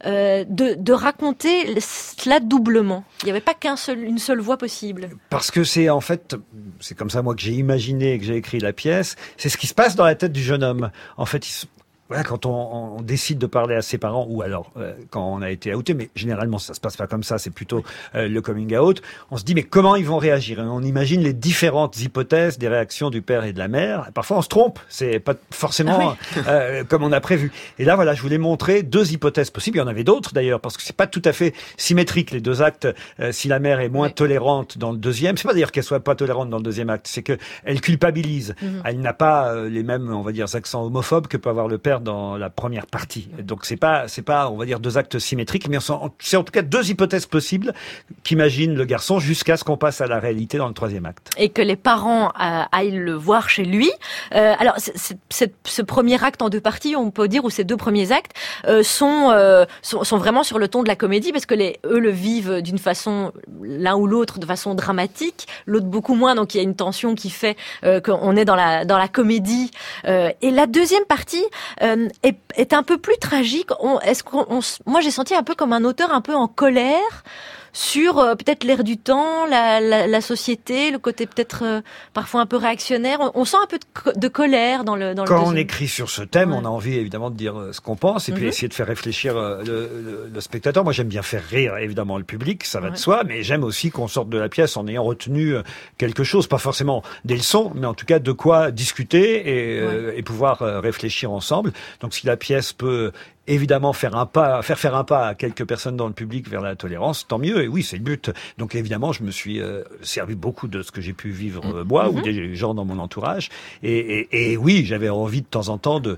de raconter cela doublement? Il n'y avait pas une seule voix possible. Parce que c'est comme ça moi que j'ai imaginé et que j'ai écrit la pièce. C'est ce qui se passe dans la tête du jeune homme. En fait, voilà, quand on décide de parler à ses parents, ou alors quand on a été outé, mais généralement ça se passe pas comme ça, c'est plutôt le coming out, on se dit mais comment ils vont réagir? Et on imagine les différentes hypothèses des réactions du père et de la mère. Parfois on se trompe, c'est pas forcément comme on a prévu. Et là voilà, je voulais montrer deux hypothèses possibles. Il y en avait d'autres d'ailleurs, parce que c'est pas tout à fait symétrique les deux actes. Si la mère est moins tolérante dans le deuxième, c'est pas dire qu'elle soit pas tolérante dans le deuxième acte, c'est que elle culpabilise. Elle n'a pas les mêmes, on va dire, accents homophobes que peut avoir le père dans la première partie. Donc c'est pas, on va dire, deux actes symétriques, mais c'est en tout cas deux hypothèses possibles qu'imagine le garçon jusqu'à ce qu'on passe à la réalité dans le troisième acte. Et que les parents aillent le voir chez lui. Alors ce premier acte en deux parties, on peut dire, ou ces deux premiers actes sont vraiment sur le ton de la comédie, parce que eux le vivent d'une façon, l'un ou l'autre, de façon dramatique, l'autre beaucoup moins. Donc il y a une tension qui fait qu'on est dans la comédie. Et la deuxième partie est un peu plus tragique. Moi, j'ai senti un peu comme un auteur un peu en colère sur peut-être l'air du temps, la société, le côté peut-être parfois un peu réactionnaire. On sent un peu de colère dans le Quand on écrit sur ce thème, on a envie évidemment de dire ce qu'on pense et puis essayer de faire réfléchir le spectateur. Moi, j'aime bien faire rire évidemment le public, ça va de soi, mais j'aime aussi qu'on sorte de la pièce en ayant retenu quelque chose, pas forcément des leçons, mais en tout cas de quoi discuter et pouvoir réfléchir ensemble. Donc si la pièce peut évidemment faire un pas à quelques personnes dans le public vers la tolérance, tant mieux. Et oui, c'est le but. Donc évidemment, je me suis servi beaucoup de ce que j'ai pu vivre moi ou des gens dans mon entourage. Et oui, j'avais envie de temps en temps de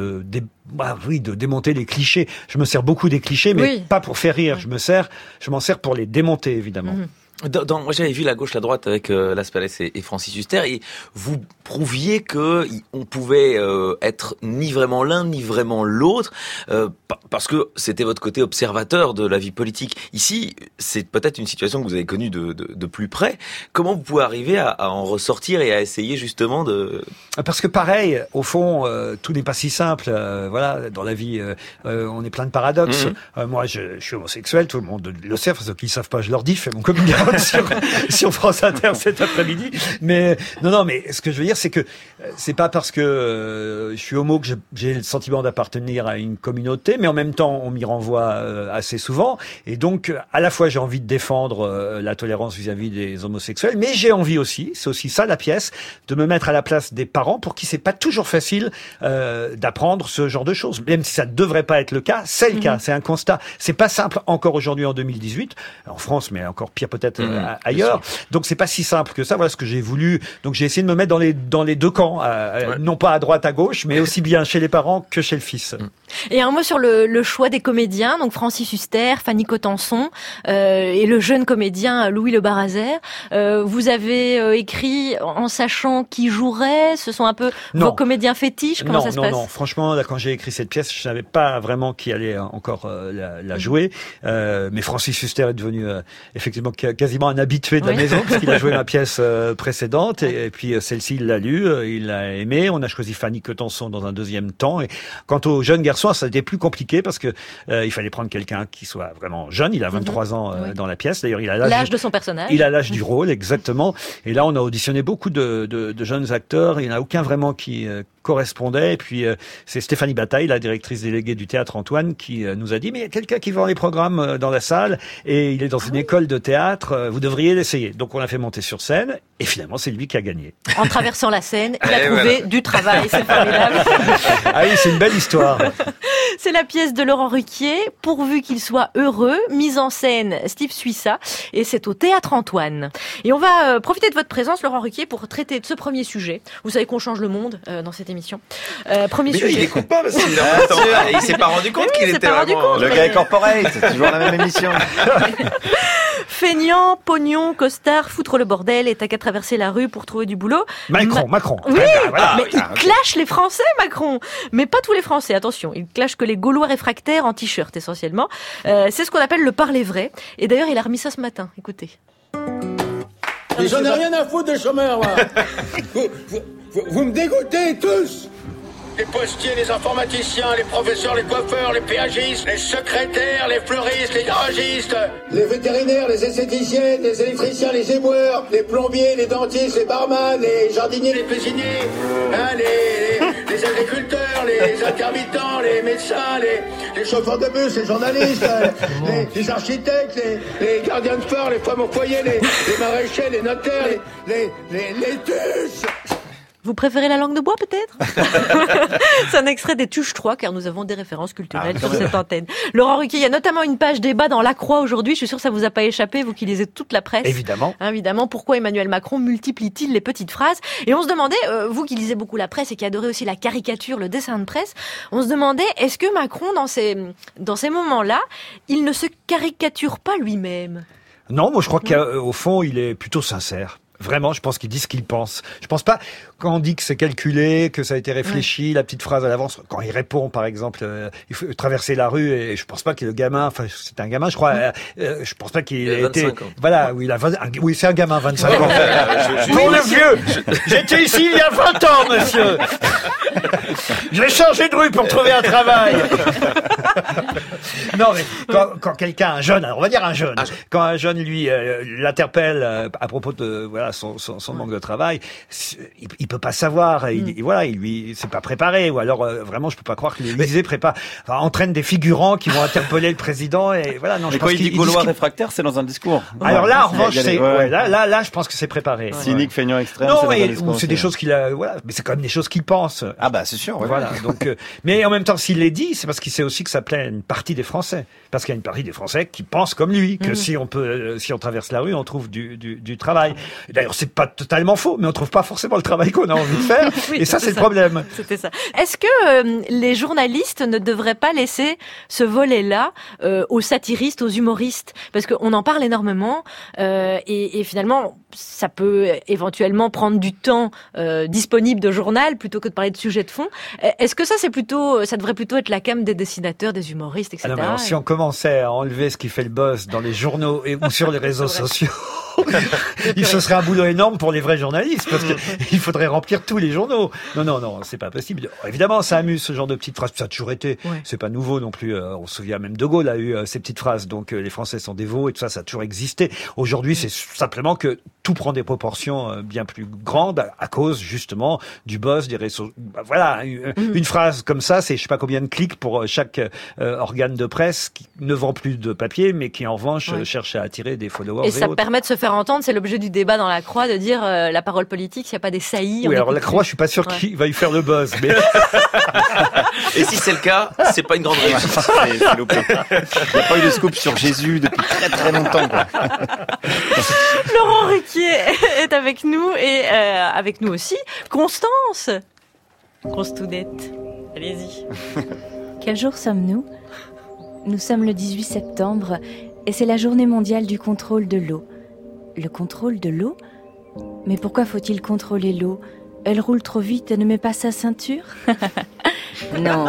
démonter les clichés. Je me sers beaucoup des clichés, mais pas pour faire rire. Je m'en sers pour les démonter, évidemment. Moi, j'avais vu La Gauche, la Droite avec Las Palais et Francis Huster, et vous prouviez que on pouvait être ni vraiment l'un ni vraiment l'autre, parce que c'était votre côté observateur de la vie politique. Ici, c'est peut-être une situation que vous avez connue de plus près. Comment vous pouvez arriver à en ressortir et à essayer justement de... Parce que pareil, au fond, tout n'est pas si simple. Voilà, dans la vie, on est plein de paradoxes. Moi, je suis homosexuel, tout le monde le sait. Ceux qui ne savent pas, je leur dis, je fais mon coming out sur France Inter cet après-midi. Mais non, mais ce que je veux dire, c'est que c'est pas parce que je suis homo que j'ai le sentiment d'appartenir à une communauté, mais en même temps, on m'y renvoie assez souvent. Et donc, à la fois, j'ai envie de défendre la tolérance vis-à-vis des homosexuels, mais j'ai envie aussi, c'est aussi ça la pièce, de me mettre à la place des parents pour qui c'est pas toujours facile d'apprendre ce genre de choses. Même si ça ne devrait pas être le cas, c'est le cas, c'est un constat. C'est pas simple encore aujourd'hui en 2018, en France, mais encore pire peut-être ailleurs. Donc c'est pas si simple que ça. Voilà ce que j'ai voulu. Donc j'ai essayé de me mettre dans les deux camps, non pas à droite à gauche, mais aussi bien chez les parents que chez le fils. Et un mot sur le choix des comédiens, donc Francis Huster, Fanny Cotenson et le jeune comédien Louis Le Barazer. Vous avez écrit en sachant qui jouerait, ce sont un peu vos comédiens fétiches, comment ça se passe? Non, franchement, là, quand j'ai écrit cette pièce, je savais pas vraiment qui allait encore la jouer, mais Francis Huster est devenu effectivement quasiment un habitué de la maison, parce qu'il a joué ma pièce précédente, et puis celle-ci, il l'a lu, il l'a aimé. On a choisi Fanny Cotenson dans un deuxième temps, et quant au jeune garçon, ça a été plus compliqué parce que il fallait prendre quelqu'un qui soit vraiment jeune. Il a 23 ans dans la pièce. D'ailleurs, il a l'âge de son personnage. Il a l'âge du rôle, exactement. Et là, on a auditionné beaucoup de jeunes acteurs. Il n'y en a aucun vraiment qui correspondait. Et puis, c'est Stéphanie Bataille, la directrice déléguée du Théâtre Antoine, qui nous a dit, mais il y a quelqu'un qui vend les programmes dans la salle et il est dans une école de théâtre. Vous devriez l'essayer. Donc, on l'a fait monter sur scène et finalement, c'est lui qui a gagné. En traversant la Seine, il a trouvé du travail. C'est formidable. Ah oui, c'est une belle histoire. C'est la pièce de Laurent Ruquier, Pourvu qu'il soit heureux, mise en scène Steve Suissa, et c'est au Théâtre Antoine. Et on va profiter de votre présence, Laurent Ruquier, pour traiter de ce premier sujet. Vous savez qu'on change le monde dans cette émission. Premier sujet. Il écoute pas parce qu'il il s'est pas rendu compte qu'il était vraiment... Le gars est corporate, c'est toujours la même émission. Feignant, pognon, costard, foutre le bordel, et t'as qu'à traverser la rue pour trouver du boulot. Macron. Oui, voilà. mais il clash les Français, Macron. Mais pas tous les Français, attention. Il clash que les Gaulois réfractaires en t-shirt, essentiellement. C'est ce qu'on appelle le parler vrai. Et d'ailleurs, il a remis ça ce matin. Écoutez. J'en ai rien à foutre des chômeurs, moi. vous me dégoûtez tous. Les postiers, les informaticiens, les professeurs, les coiffeurs, les péagistes, les secrétaires, les fleuristes, les garagistes, les vétérinaires, les esthéticiennes, les électriciens, les éboueurs, les plombiers, les dentistes, les barman, les jardiniers, les cuisiniers, hein, les agriculteurs, les intermittents, les médecins, les chauffeurs de bus, les journalistes, les architectes, les gardiens de phare, les femmes au foyer, les maraîchers, les notaires, les tuches. Vous préférez la langue de bois, peut-être? C'est un extrait des Tuches 3, car nous avons des références culturelles sur cette antenne. Laurent Ruquier, il y a notamment une page débat dans La Croix aujourd'hui. Je suis sûre que ça vous a pas échappé, vous qui lisez toute la presse. Évidemment. Évidemment. Pourquoi Emmanuel Macron multiplie-t-il les petites phrases? Et on se demandait, vous qui lisez beaucoup la presse et qui adorez aussi la caricature, le dessin de presse, on se demandait, est-ce que Macron, dans ces moments-là, il ne se caricature pas lui-même? Non, moi je crois qu'au fond, il est plutôt sincère. Vraiment, je pense qu'il dit ce qu'il pense. Je pense pas, quand on dit que c'est calculé, que ça a été réfléchi, la petite phrase à l'avance, quand il répond, par exemple, il faut traverser la rue, et je pense pas que le gamin, enfin, c'est un gamin, je crois, je pense pas qu'il ait été, voilà, oui, oui, c'est un gamin, 25 ans. Pour le vieux! J'étais ici il y a 20 ans, monsieur! Je vais changer de rue pour trouver un travail! Non, mais quand quelqu'un, un jeune, alors on va dire un jeune, quand un jeune, lui, l'interpelle à propos de, voilà, son manque de travail, il peut pas savoir, et voilà, il c'est pas préparé, ou alors vraiment je peux pas croire que l'Élysée entraîne des figurants qui vont interpeller le président, et voilà. Non, mais quand il dit Gaulois réfractaire, c'est dans un discours. Alors là, en revanche, là, je pense que c'est préparé. Cynique, feignant, extrême. Non, mais c'est des choses qu'il a, voilà, mais c'est quand même des choses qu'il pense. Ah bah c'est sûr. Voilà. Donc, mais en même temps, s'il les dit, c'est parce qu'il sait aussi que ça plaît à une partie des Français, parce qu'il y a une partie des Français qui pensent comme lui, que si on traverse la rue, on trouve du travail. D'ailleurs, c'est pas totalement faux, mais on trouve pas forcément le travail qu'on a envie de faire. Oui, et ça, c'est le problème. C'était ça. Est-ce que les journalistes ne devraient pas laisser ce volet-là aux satiristes, aux humoristes? Parce qu'on en parle énormément, et finalement, ça peut éventuellement prendre du temps disponible de journal plutôt que de parler de sujets de fond. Est-ce que ça devrait plutôt être la came des dessinateurs, des humoristes, etc. Alors, si on commençait à enlever ce qui fait le buzz dans les journaux ou sur les réseaux sociaux, ce serait un boulot énorme pour les vrais journalistes, parce que il faudrait remplir tous les journaux. Non, c'est pas possible. Évidemment, ça amuse ce genre de petites phrases. Ça a toujours été. C'est pas nouveau non plus. On se souvient même De Gaulle a eu ces petites phrases. Donc les Français sont dévots et tout ça, ça a toujours existé. Aujourd'hui, c'est simplement que tout prend des proportions bien plus grandes à cause justement du buzz, des réseaux. Voilà, une phrase comme ça, c'est je sais pas combien de clics pour chaque organe de presse qui ne vend plus de papier, mais qui en revanche cherche à attirer des followers. Et ça permet de se faire entendre. C'est l'objet du débat dans la Croix de dire la parole politique, s'il n'y a pas des saillies. Oui, alors la Croix, je suis pas sûr qu'il va y faire le buzz. Mais... Et si c'est le cas, c'est pas une grande réussite. C'est loupé. Il n'y a pas eu de scoop sur Jésus depuis très très longtemps. Quoi. Laurent Ruquier est avec nous et avec nous aussi Constance. Constoudette, allez-y. Quel jour sommes-nous ? Nous sommes le 18 septembre et c'est la journée mondiale du contrôle de l'eau. Le contrôle de l'eau ? Mais pourquoi faut-il contrôler l'eau ? Elle roule trop vite et ne met pas sa ceinture ? Non.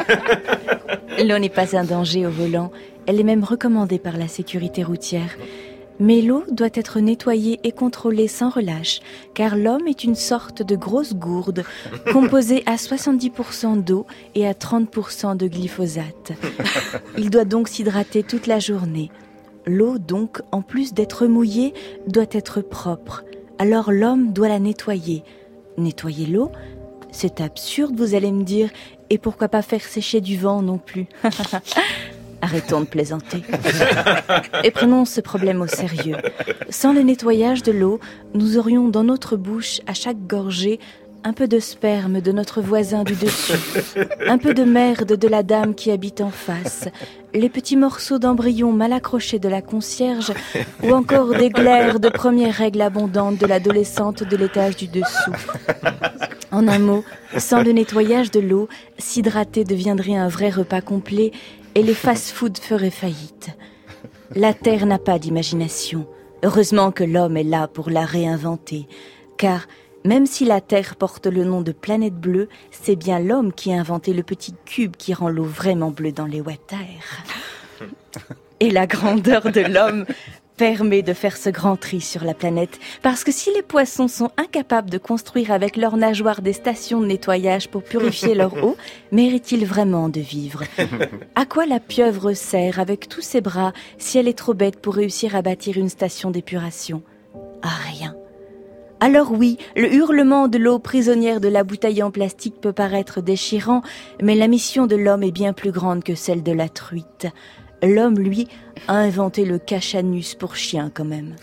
L'eau n'est pas un danger au volant. Elle est même recommandée par la sécurité routière. Mais l'eau doit être nettoyée et contrôlée sans relâche, car l'homme est une sorte de grosse gourde, composée à 70% d'eau et à 30% de glyphosate. Il doit donc s'hydrater toute la journée. L'eau, donc, en plus d'être mouillée, doit être propre. Alors l'homme doit la nettoyer. Nettoyer l'eau ? C'est absurde, vous allez me dire. Et pourquoi pas faire sécher du vent non plus ? Arrêtons de plaisanter. Et prenons ce problème au sérieux. Sans le nettoyage de l'eau, nous aurions dans notre bouche, à chaque gorgée, un peu de sperme de notre voisin du dessus, un peu de merde de la dame qui habite en face, les petits morceaux d'embryon mal accrochés de la concierge, ou encore des glaires de premières règles abondantes de l'adolescente de l'étage du dessous. En un mot, sans le nettoyage de l'eau, s'hydrater deviendrait un vrai repas complet et les fast-foods feraient faillite. La Terre n'a pas d'imagination. Heureusement que l'homme est là pour la réinventer. Car même si la Terre porte le nom de planète bleue, c'est bien l'homme qui a inventé le petit cube qui rend l'eau vraiment bleue dans les waters. Et la grandeur de l'homme permet de faire ce grand tri sur la planète. Parce que si les poissons sont incapables de construire avec leurs nageoires des stations de nettoyage pour purifier leur eau, méritent-ils vraiment de vivre ? À quoi la pieuvre sert avec tous ses bras si elle est trop bête pour réussir à bâtir une station d'épuration ? À rien. Alors oui, le hurlement de l'eau prisonnière de la bouteille en plastique peut paraître déchirant, mais la mission de l'homme est bien plus grande que celle de la truite. L'homme, lui, a inventé le cache-anus pour chien, quand même.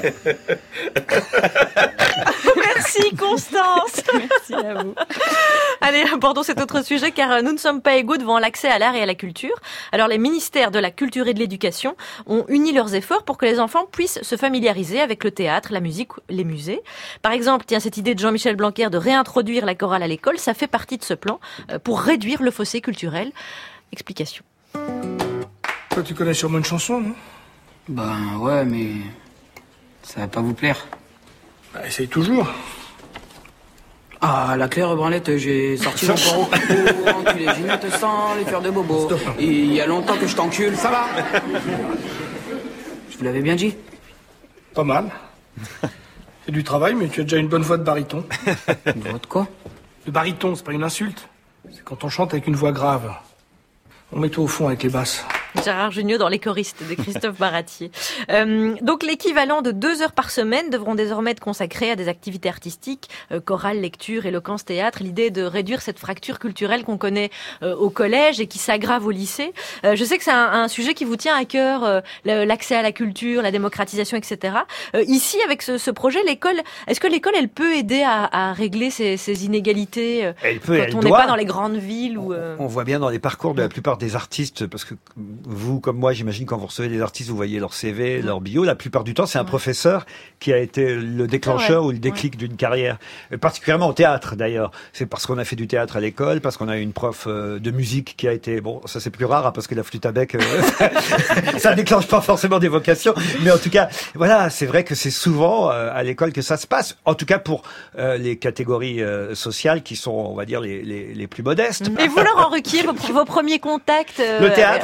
Merci, Constance. Merci à vous. Allez, abordons cet autre sujet, car nous ne sommes pas égaux devant l'accès à l'art et à la culture. Alors, les ministères de la Culture et de l'Éducation ont uni leurs efforts pour que les enfants puissent se familiariser avec le théâtre, la musique, les musées. Par exemple, tiens, cette idée de Jean-Michel Blanquer de réintroduire la chorale à l'école, ça fait partie de ce plan pour réduire le fossé culturel. Explication. Toi, tu connais sûrement une chanson, non ? Ben ouais, mais ça va pas vous plaire. Bah, essaye toujours. Ah, la Claire Branlette, j'ai sorti mon poro. Enculé, Ginette sans les fleurs de bobo. Stop. Et il y a longtemps que je t'encule, ça va ? Je vous l'avais bien dit. Pas mal. C'est du travail, mais tu as déjà une bonne voix de baryton. Une voix de quoi ? Le baryton, c'est pas une insulte. C'est quand on chante avec une voix grave. On met tout au fond avec les basses. Gérard Jugnot dans Les choristes de Christophe Baratier. Donc l'équivalent de 2 heures par semaine devront désormais être consacrés à des activités artistiques, chorale, lecture, éloquence, théâtre. L'idée est de réduire cette fracture culturelle qu'on connaît au collège et qui s'aggrave au lycée. Je sais que c'est un sujet qui vous tient à cœur, l'accès à la culture, la démocratisation, etc. Ici, avec ce projet, est-ce que l'école, elle peut aider à régler ces inégalités elle peut, quand elle on doit. n'est pas dans les grandes villes où, On voit bien dans les parcours de la plupart des artistes, parce que vous, comme moi, j'imagine, quand vous recevez des artistes, vous voyez leur CV, leur bio. La plupart du temps, c'est un professeur qui a été le déclencheur ou le déclic d'une carrière. Particulièrement au théâtre, d'ailleurs. C'est parce qu'on a fait du théâtre à l'école, parce qu'on a eu une prof de musique qui a été... Bon, ça c'est plus rare, hein, parce que la flûte à bec, ça déclenche pas forcément des vocations. Mais en tout cas, voilà, c'est vrai que c'est souvent à l'école que ça se passe. En tout cas, pour les catégories sociales qui sont, on va dire, les plus modestes. Et vous, Laurent Ruquier, vos premiers contacts le théâtre,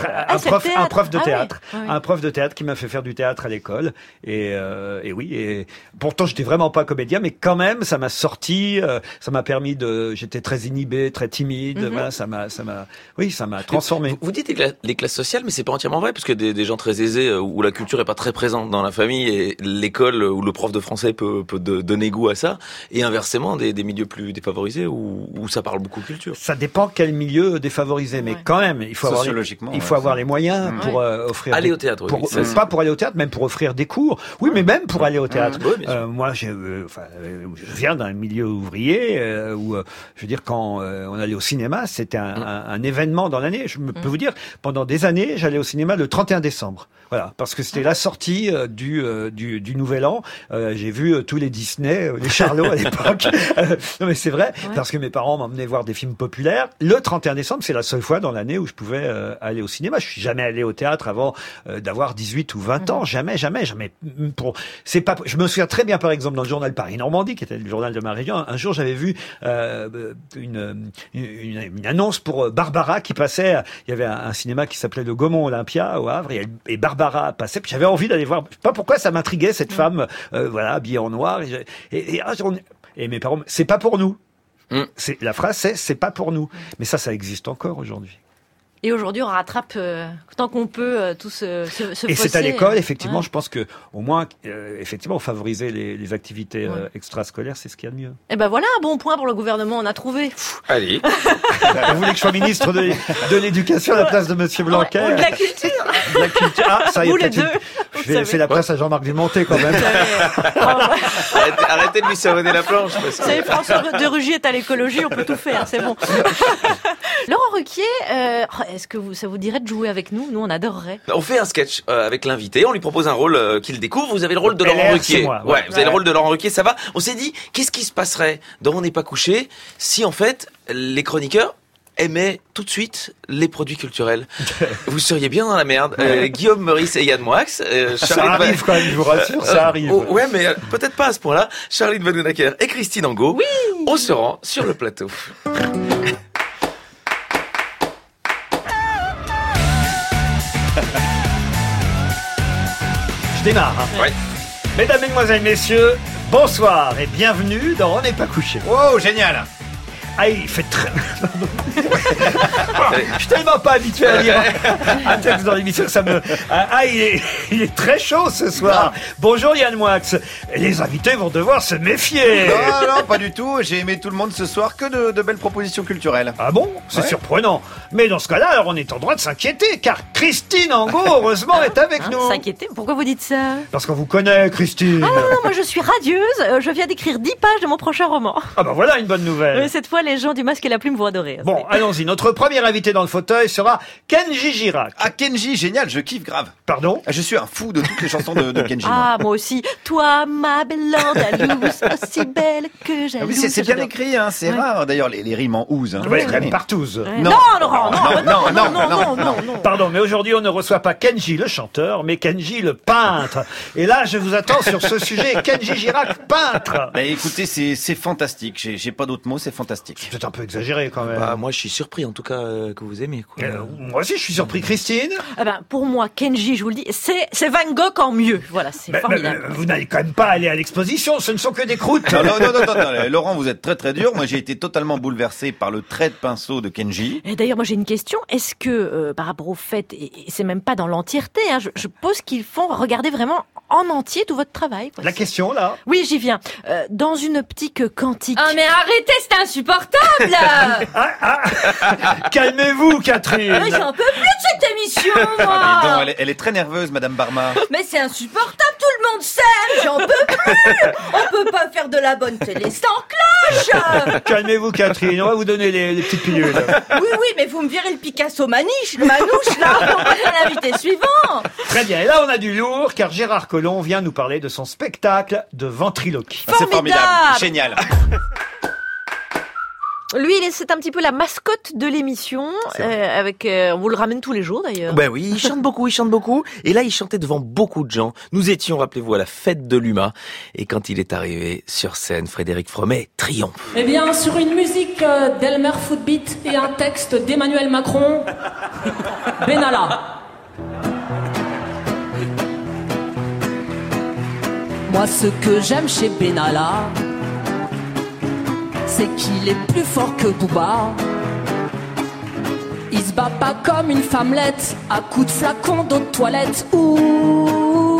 c'est le théâtre. un prof de Ah oui. théâtre, Ah oui. un prof de théâtre qui m'a fait faire du théâtre à l'école. Et oui, et pourtant j'étais vraiment pas comédien, mais quand même ça m'a sorti, ça m'a permis j'étais très inhibé, très timide. Voilà, ça m'a transformé. Vous dites les classes sociales, mais c'est pas entièrement vrai, parce que des gens très aisés où la culture est pas très présente dans la famille et l'école où le prof de français peut donner goût à ça, et inversement des milieux plus défavorisés où ça parle beaucoup culture. Ça dépend quel milieu défavorisé, mais quand même, il faut avoir les moyens pour offrir. Aller au théâtre, pas pour aller au théâtre, même pour offrir des cours. Oui, mais même pour aller au théâtre. Moi, je viens d'un milieu ouvrier où, je veux dire, quand on allait au cinéma, c'était un événement dans l'année. Je peux vous dire, pendant des années, j'allais au cinéma le 31 décembre. Voilà, parce que c'était la sortie du Nouvel An. J'ai vu tous les Disney, les Charlots à l'époque. Non, mais c'est vrai, parce que mes parents m'emmenaient voir des films populaires. Le 31 décembre, c'est la seule fois dans l'année où je pouvais aller au cinéma. Je suis jamais allé au théâtre avant d'avoir 18 ou 20 ans. Jamais. Je me souviens très bien, par exemple, dans le journal Paris-Normandie, qui était le journal de ma région. Un jour, j'avais vu une annonce pour Barbara qui passait. Il y avait un cinéma qui s'appelait le Gaumont Olympia au Havre, et Barbara passait. Puis j'avais envie d'aller voir. Je sais pas pourquoi ça m'intriguait, cette femme, habillée en noir. Et mes parents, c'est pas pour nous. La phrase, c'est pas pour nous. Mais ça existe encore aujourd'hui. Et aujourd'hui, on rattrape tant qu'on peut tout ce Et fossé. c'est à l'école, effectivement, je pense que au moins, effectivement, favoriser les activités extrascolaires, c'est ce qu'il y a de mieux. Et ben voilà un bon point pour le gouvernement, on a trouvé. Allez. Vous voulez que je sois ministre de l'éducation à la place de Monsieur Blanquer? Ou de la culture. La culture. Ah, ça y est, Vous les peut-être deux. je vais faire la presse à Jean-Marc Dumonté quand même. Arrêtez de lui savonner la planche. Parce que... Vous savez, François de Rugy est à l'écologie, on peut tout faire, c'est bon. Laurent Ruquier, est-ce que ça vous dirait de jouer avec nous? Nous, on adorerait. On fait un sketch avec l'invité, on lui propose un rôle qu'il découvre. Vous avez le rôle de Laurent LR, Ruquier. c'est moi, ouais, vous avez le rôle de Laurent Ruquier, ça va. On s'est dit, qu'est-ce qui se passerait dans On n'est pas couché si en fait les chroniqueurs aimaient tout de suite les produits culturels? Vous seriez bien dans la merde. Guillaume Meurice et Yann Moix. Ça arrive quand même, je vous rassure, ça arrive. Ouais, mais peut-être pas à ce point-là. Charline Vanhoenacker et Christine Angot. Oui. On se rend sur le plateau. Je démarre. Hein. Ouais. Mesdames, Mesdemoiselles, Messieurs, bonsoir et bienvenue dans On n'est pas couché. Oh, génial! Ah, il fait très... Je suis tellement pas habitué à lire un texte dans l'émission que ça me... il est très chaud ce soir. Bonjour Yann Moix. Les invités vont devoir se méfier. Non, pas du tout. J'ai aimé tout le monde ce soir, que de belles propositions culturelles. Ah bon? C'est surprenant. Mais dans ce cas-là, alors on est en droit de s'inquiéter, car Christine Angot, heureusement, est avec nous. S'inquiéter? Pourquoi vous dites ça? Parce qu'on vous connaît, Christine. Ah non, moi je suis radieuse. Je viens d'écrire 10 pages de mon prochain roman. Ah bah voilà une bonne nouvelle. Mais cette fois, les gens du Masque et la Plume vont adorer. Bon, allons-y. Notre premier invité dans le fauteuil sera Kenji Girac. Ah, Kenji, génial, je kiffe grave. Pardon? Je suis un fou de toutes les chansons de Kenji. Ah, moi aussi. Toi, ma belle Andalouse, aussi belle que jalouse. Ah oui, c'est bien écrit, hein, c'est rare. D'ailleurs, les rimes en ouze. Hein. Oui, même partouze. Non, Laurent, non. Pardon, mais aujourd'hui, on ne reçoit pas Kenji le chanteur, mais Kenji le peintre. Et là, je vous attends sur ce sujet. Kenji Girac, peintre. Bah, écoutez, c'est fantastique. J'ai pas d'autres mots, c'est fantastique. C'est un peu exagéré quand même. Bah, moi, je suis surpris en tout cas que vous aimez. Quoi. Moi aussi, je suis surpris, Christine. Pour moi, Kenji, je vous le dis, c'est Van Gogh en mieux. Voilà, c'est formidable. Vous n'allez quand même pas aller à l'exposition, ce ne sont que des croûtes. Non, Laurent, vous êtes très très dur. Moi, j'ai été totalement bouleversé par le trait de pinceau de Kenji. Et d'ailleurs, moi, j'ai une question. Est-ce que, par rapport au fait, et c'est même pas dans l'entièreté, hein, je pose qu'ils font regarder vraiment en entier tout votre travail. Quoi. La question, là? Oui, j'y viens. Dans une optique quantique. Ah, mais arrêtez, c'est insupportable! Calmez-vous, Catherine. J'en peux plus de cette émission, moi. Ah, dis donc, elle est très nerveuse, Madame Barma. Mais c'est insupportable, tout le monde s'aime, j'en peux plus. On peut pas faire de la bonne télé sans cloche. Calmez-vous, Catherine, on va vous donner les petites pilules. Oui, mais vous me virez le Picasso manouche, là, on passe à l'invité suivant. Très bien, et là on a du lourd, car Gérard Collomb vient nous parler de son spectacle de ventriloquie. C'est formidable, génial. Lui, c'est un petit peu la mascotte de l'émission, on vous le ramène tous les jours d'ailleurs. Ben oui, il chante beaucoup, et là il chantait devant beaucoup de gens. Nous étions, rappelez-vous, à la fête de l'UMA, et quand il est arrivé sur scène, Frédéric Fromet triomphe. Eh bien, sur une musique d'Elmer Footbeat et un texte d'Emmanuel Macron, Benalla. Moi, ce que j'aime chez Benalla, c'est qu'il est plus fort que Booba. Il se bat pas comme une femmelette à coups de flacon d'eau de toilette. Ouh.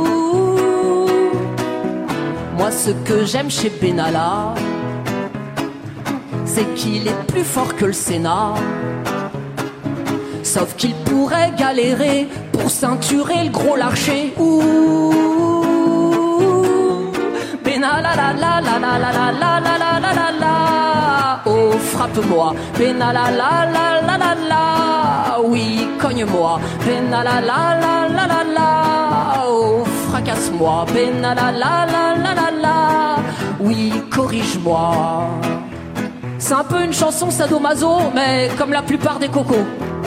Moi, ce que j'aime chez Benalla, c'est qu'il est plus fort que le Sénat. Sauf qu'il pourrait galérer pour ceinturer le gros larcher. Ouh. Benalla la la la la la la la la la la la la. Oh, frappe-moi. Benalla la la la la la. Oui, cogne-moi. Benalla la la la la la. Oh, fracasse-moi. Benalla la la la la la. Oui, corrige-moi. C'est un peu une chanson sadomaso, mais comme la plupart des cocos.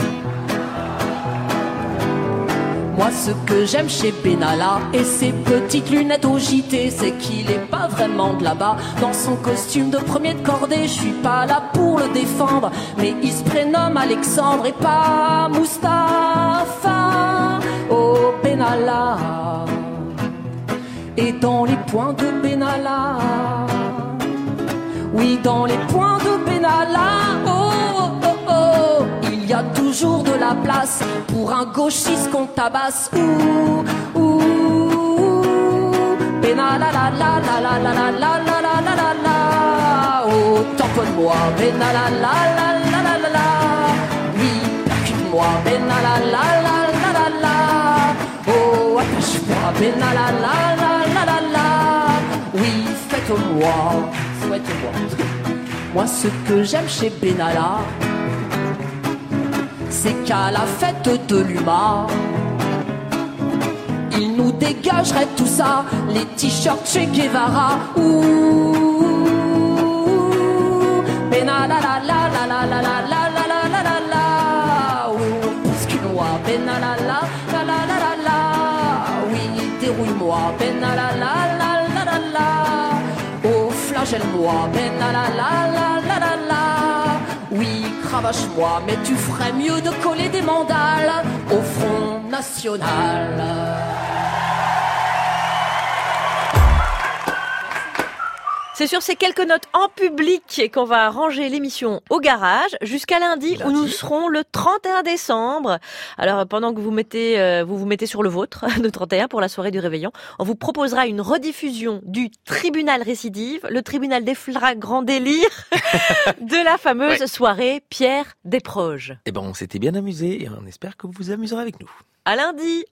Moi, ce que j'aime chez Benalla et ses petites lunettes au JT, c'est qu'il est pas vraiment de là-bas. Dans son costume de premier de cordée, je suis pas là pour le défendre, mais il se prénomme Alexandre et pas Mustapha. Oh, Benalla. Et dans les points de Benalla, oui, dans les points de Benalla, oh, oh, oh, oh, il y a toujours de la place pour un gauchiste qu'on tabasse. Ouh, ouh, Benalla la la la la la la la la la la la la. Oh, tamponne-moi, Benalla la la la la la la. Oui, percute-moi, Benalla la la la la la. Oh, attache-moi, Benalla la la la la la. Oui, faites-moi, faites-moi. Moi, ce que j'aime chez Benalla, c'est qu'à la fête de l'UMA, il nous dégagerait tout ça, les t-shirts Che Guevara. Ouh, Benalla la la la la la la la la la la la la. Oh, bouscule-moi, Benalla la la la la la la. Oui, dérouille-moi, Benalla la la la la la. Oh, flagelle-moi, Benalla la la la la la. Oui, cravache-moi, mais tu ferais mieux de coller des mandales au Front National. C'est sur ces quelques notes en public qu'on va ranger l'émission au garage jusqu'à lundi où nous serons le 31 décembre. Alors pendant que vous vous mettez sur le vôtre le 31 pour la soirée du réveillon, on vous proposera une rediffusion du tribunal récidive, le tribunal des flagrants délires de la fameuse soirée Pierre Desproges. Eh ben on s'était bien amusé et on espère que vous vous amuserez avec nous. À lundi.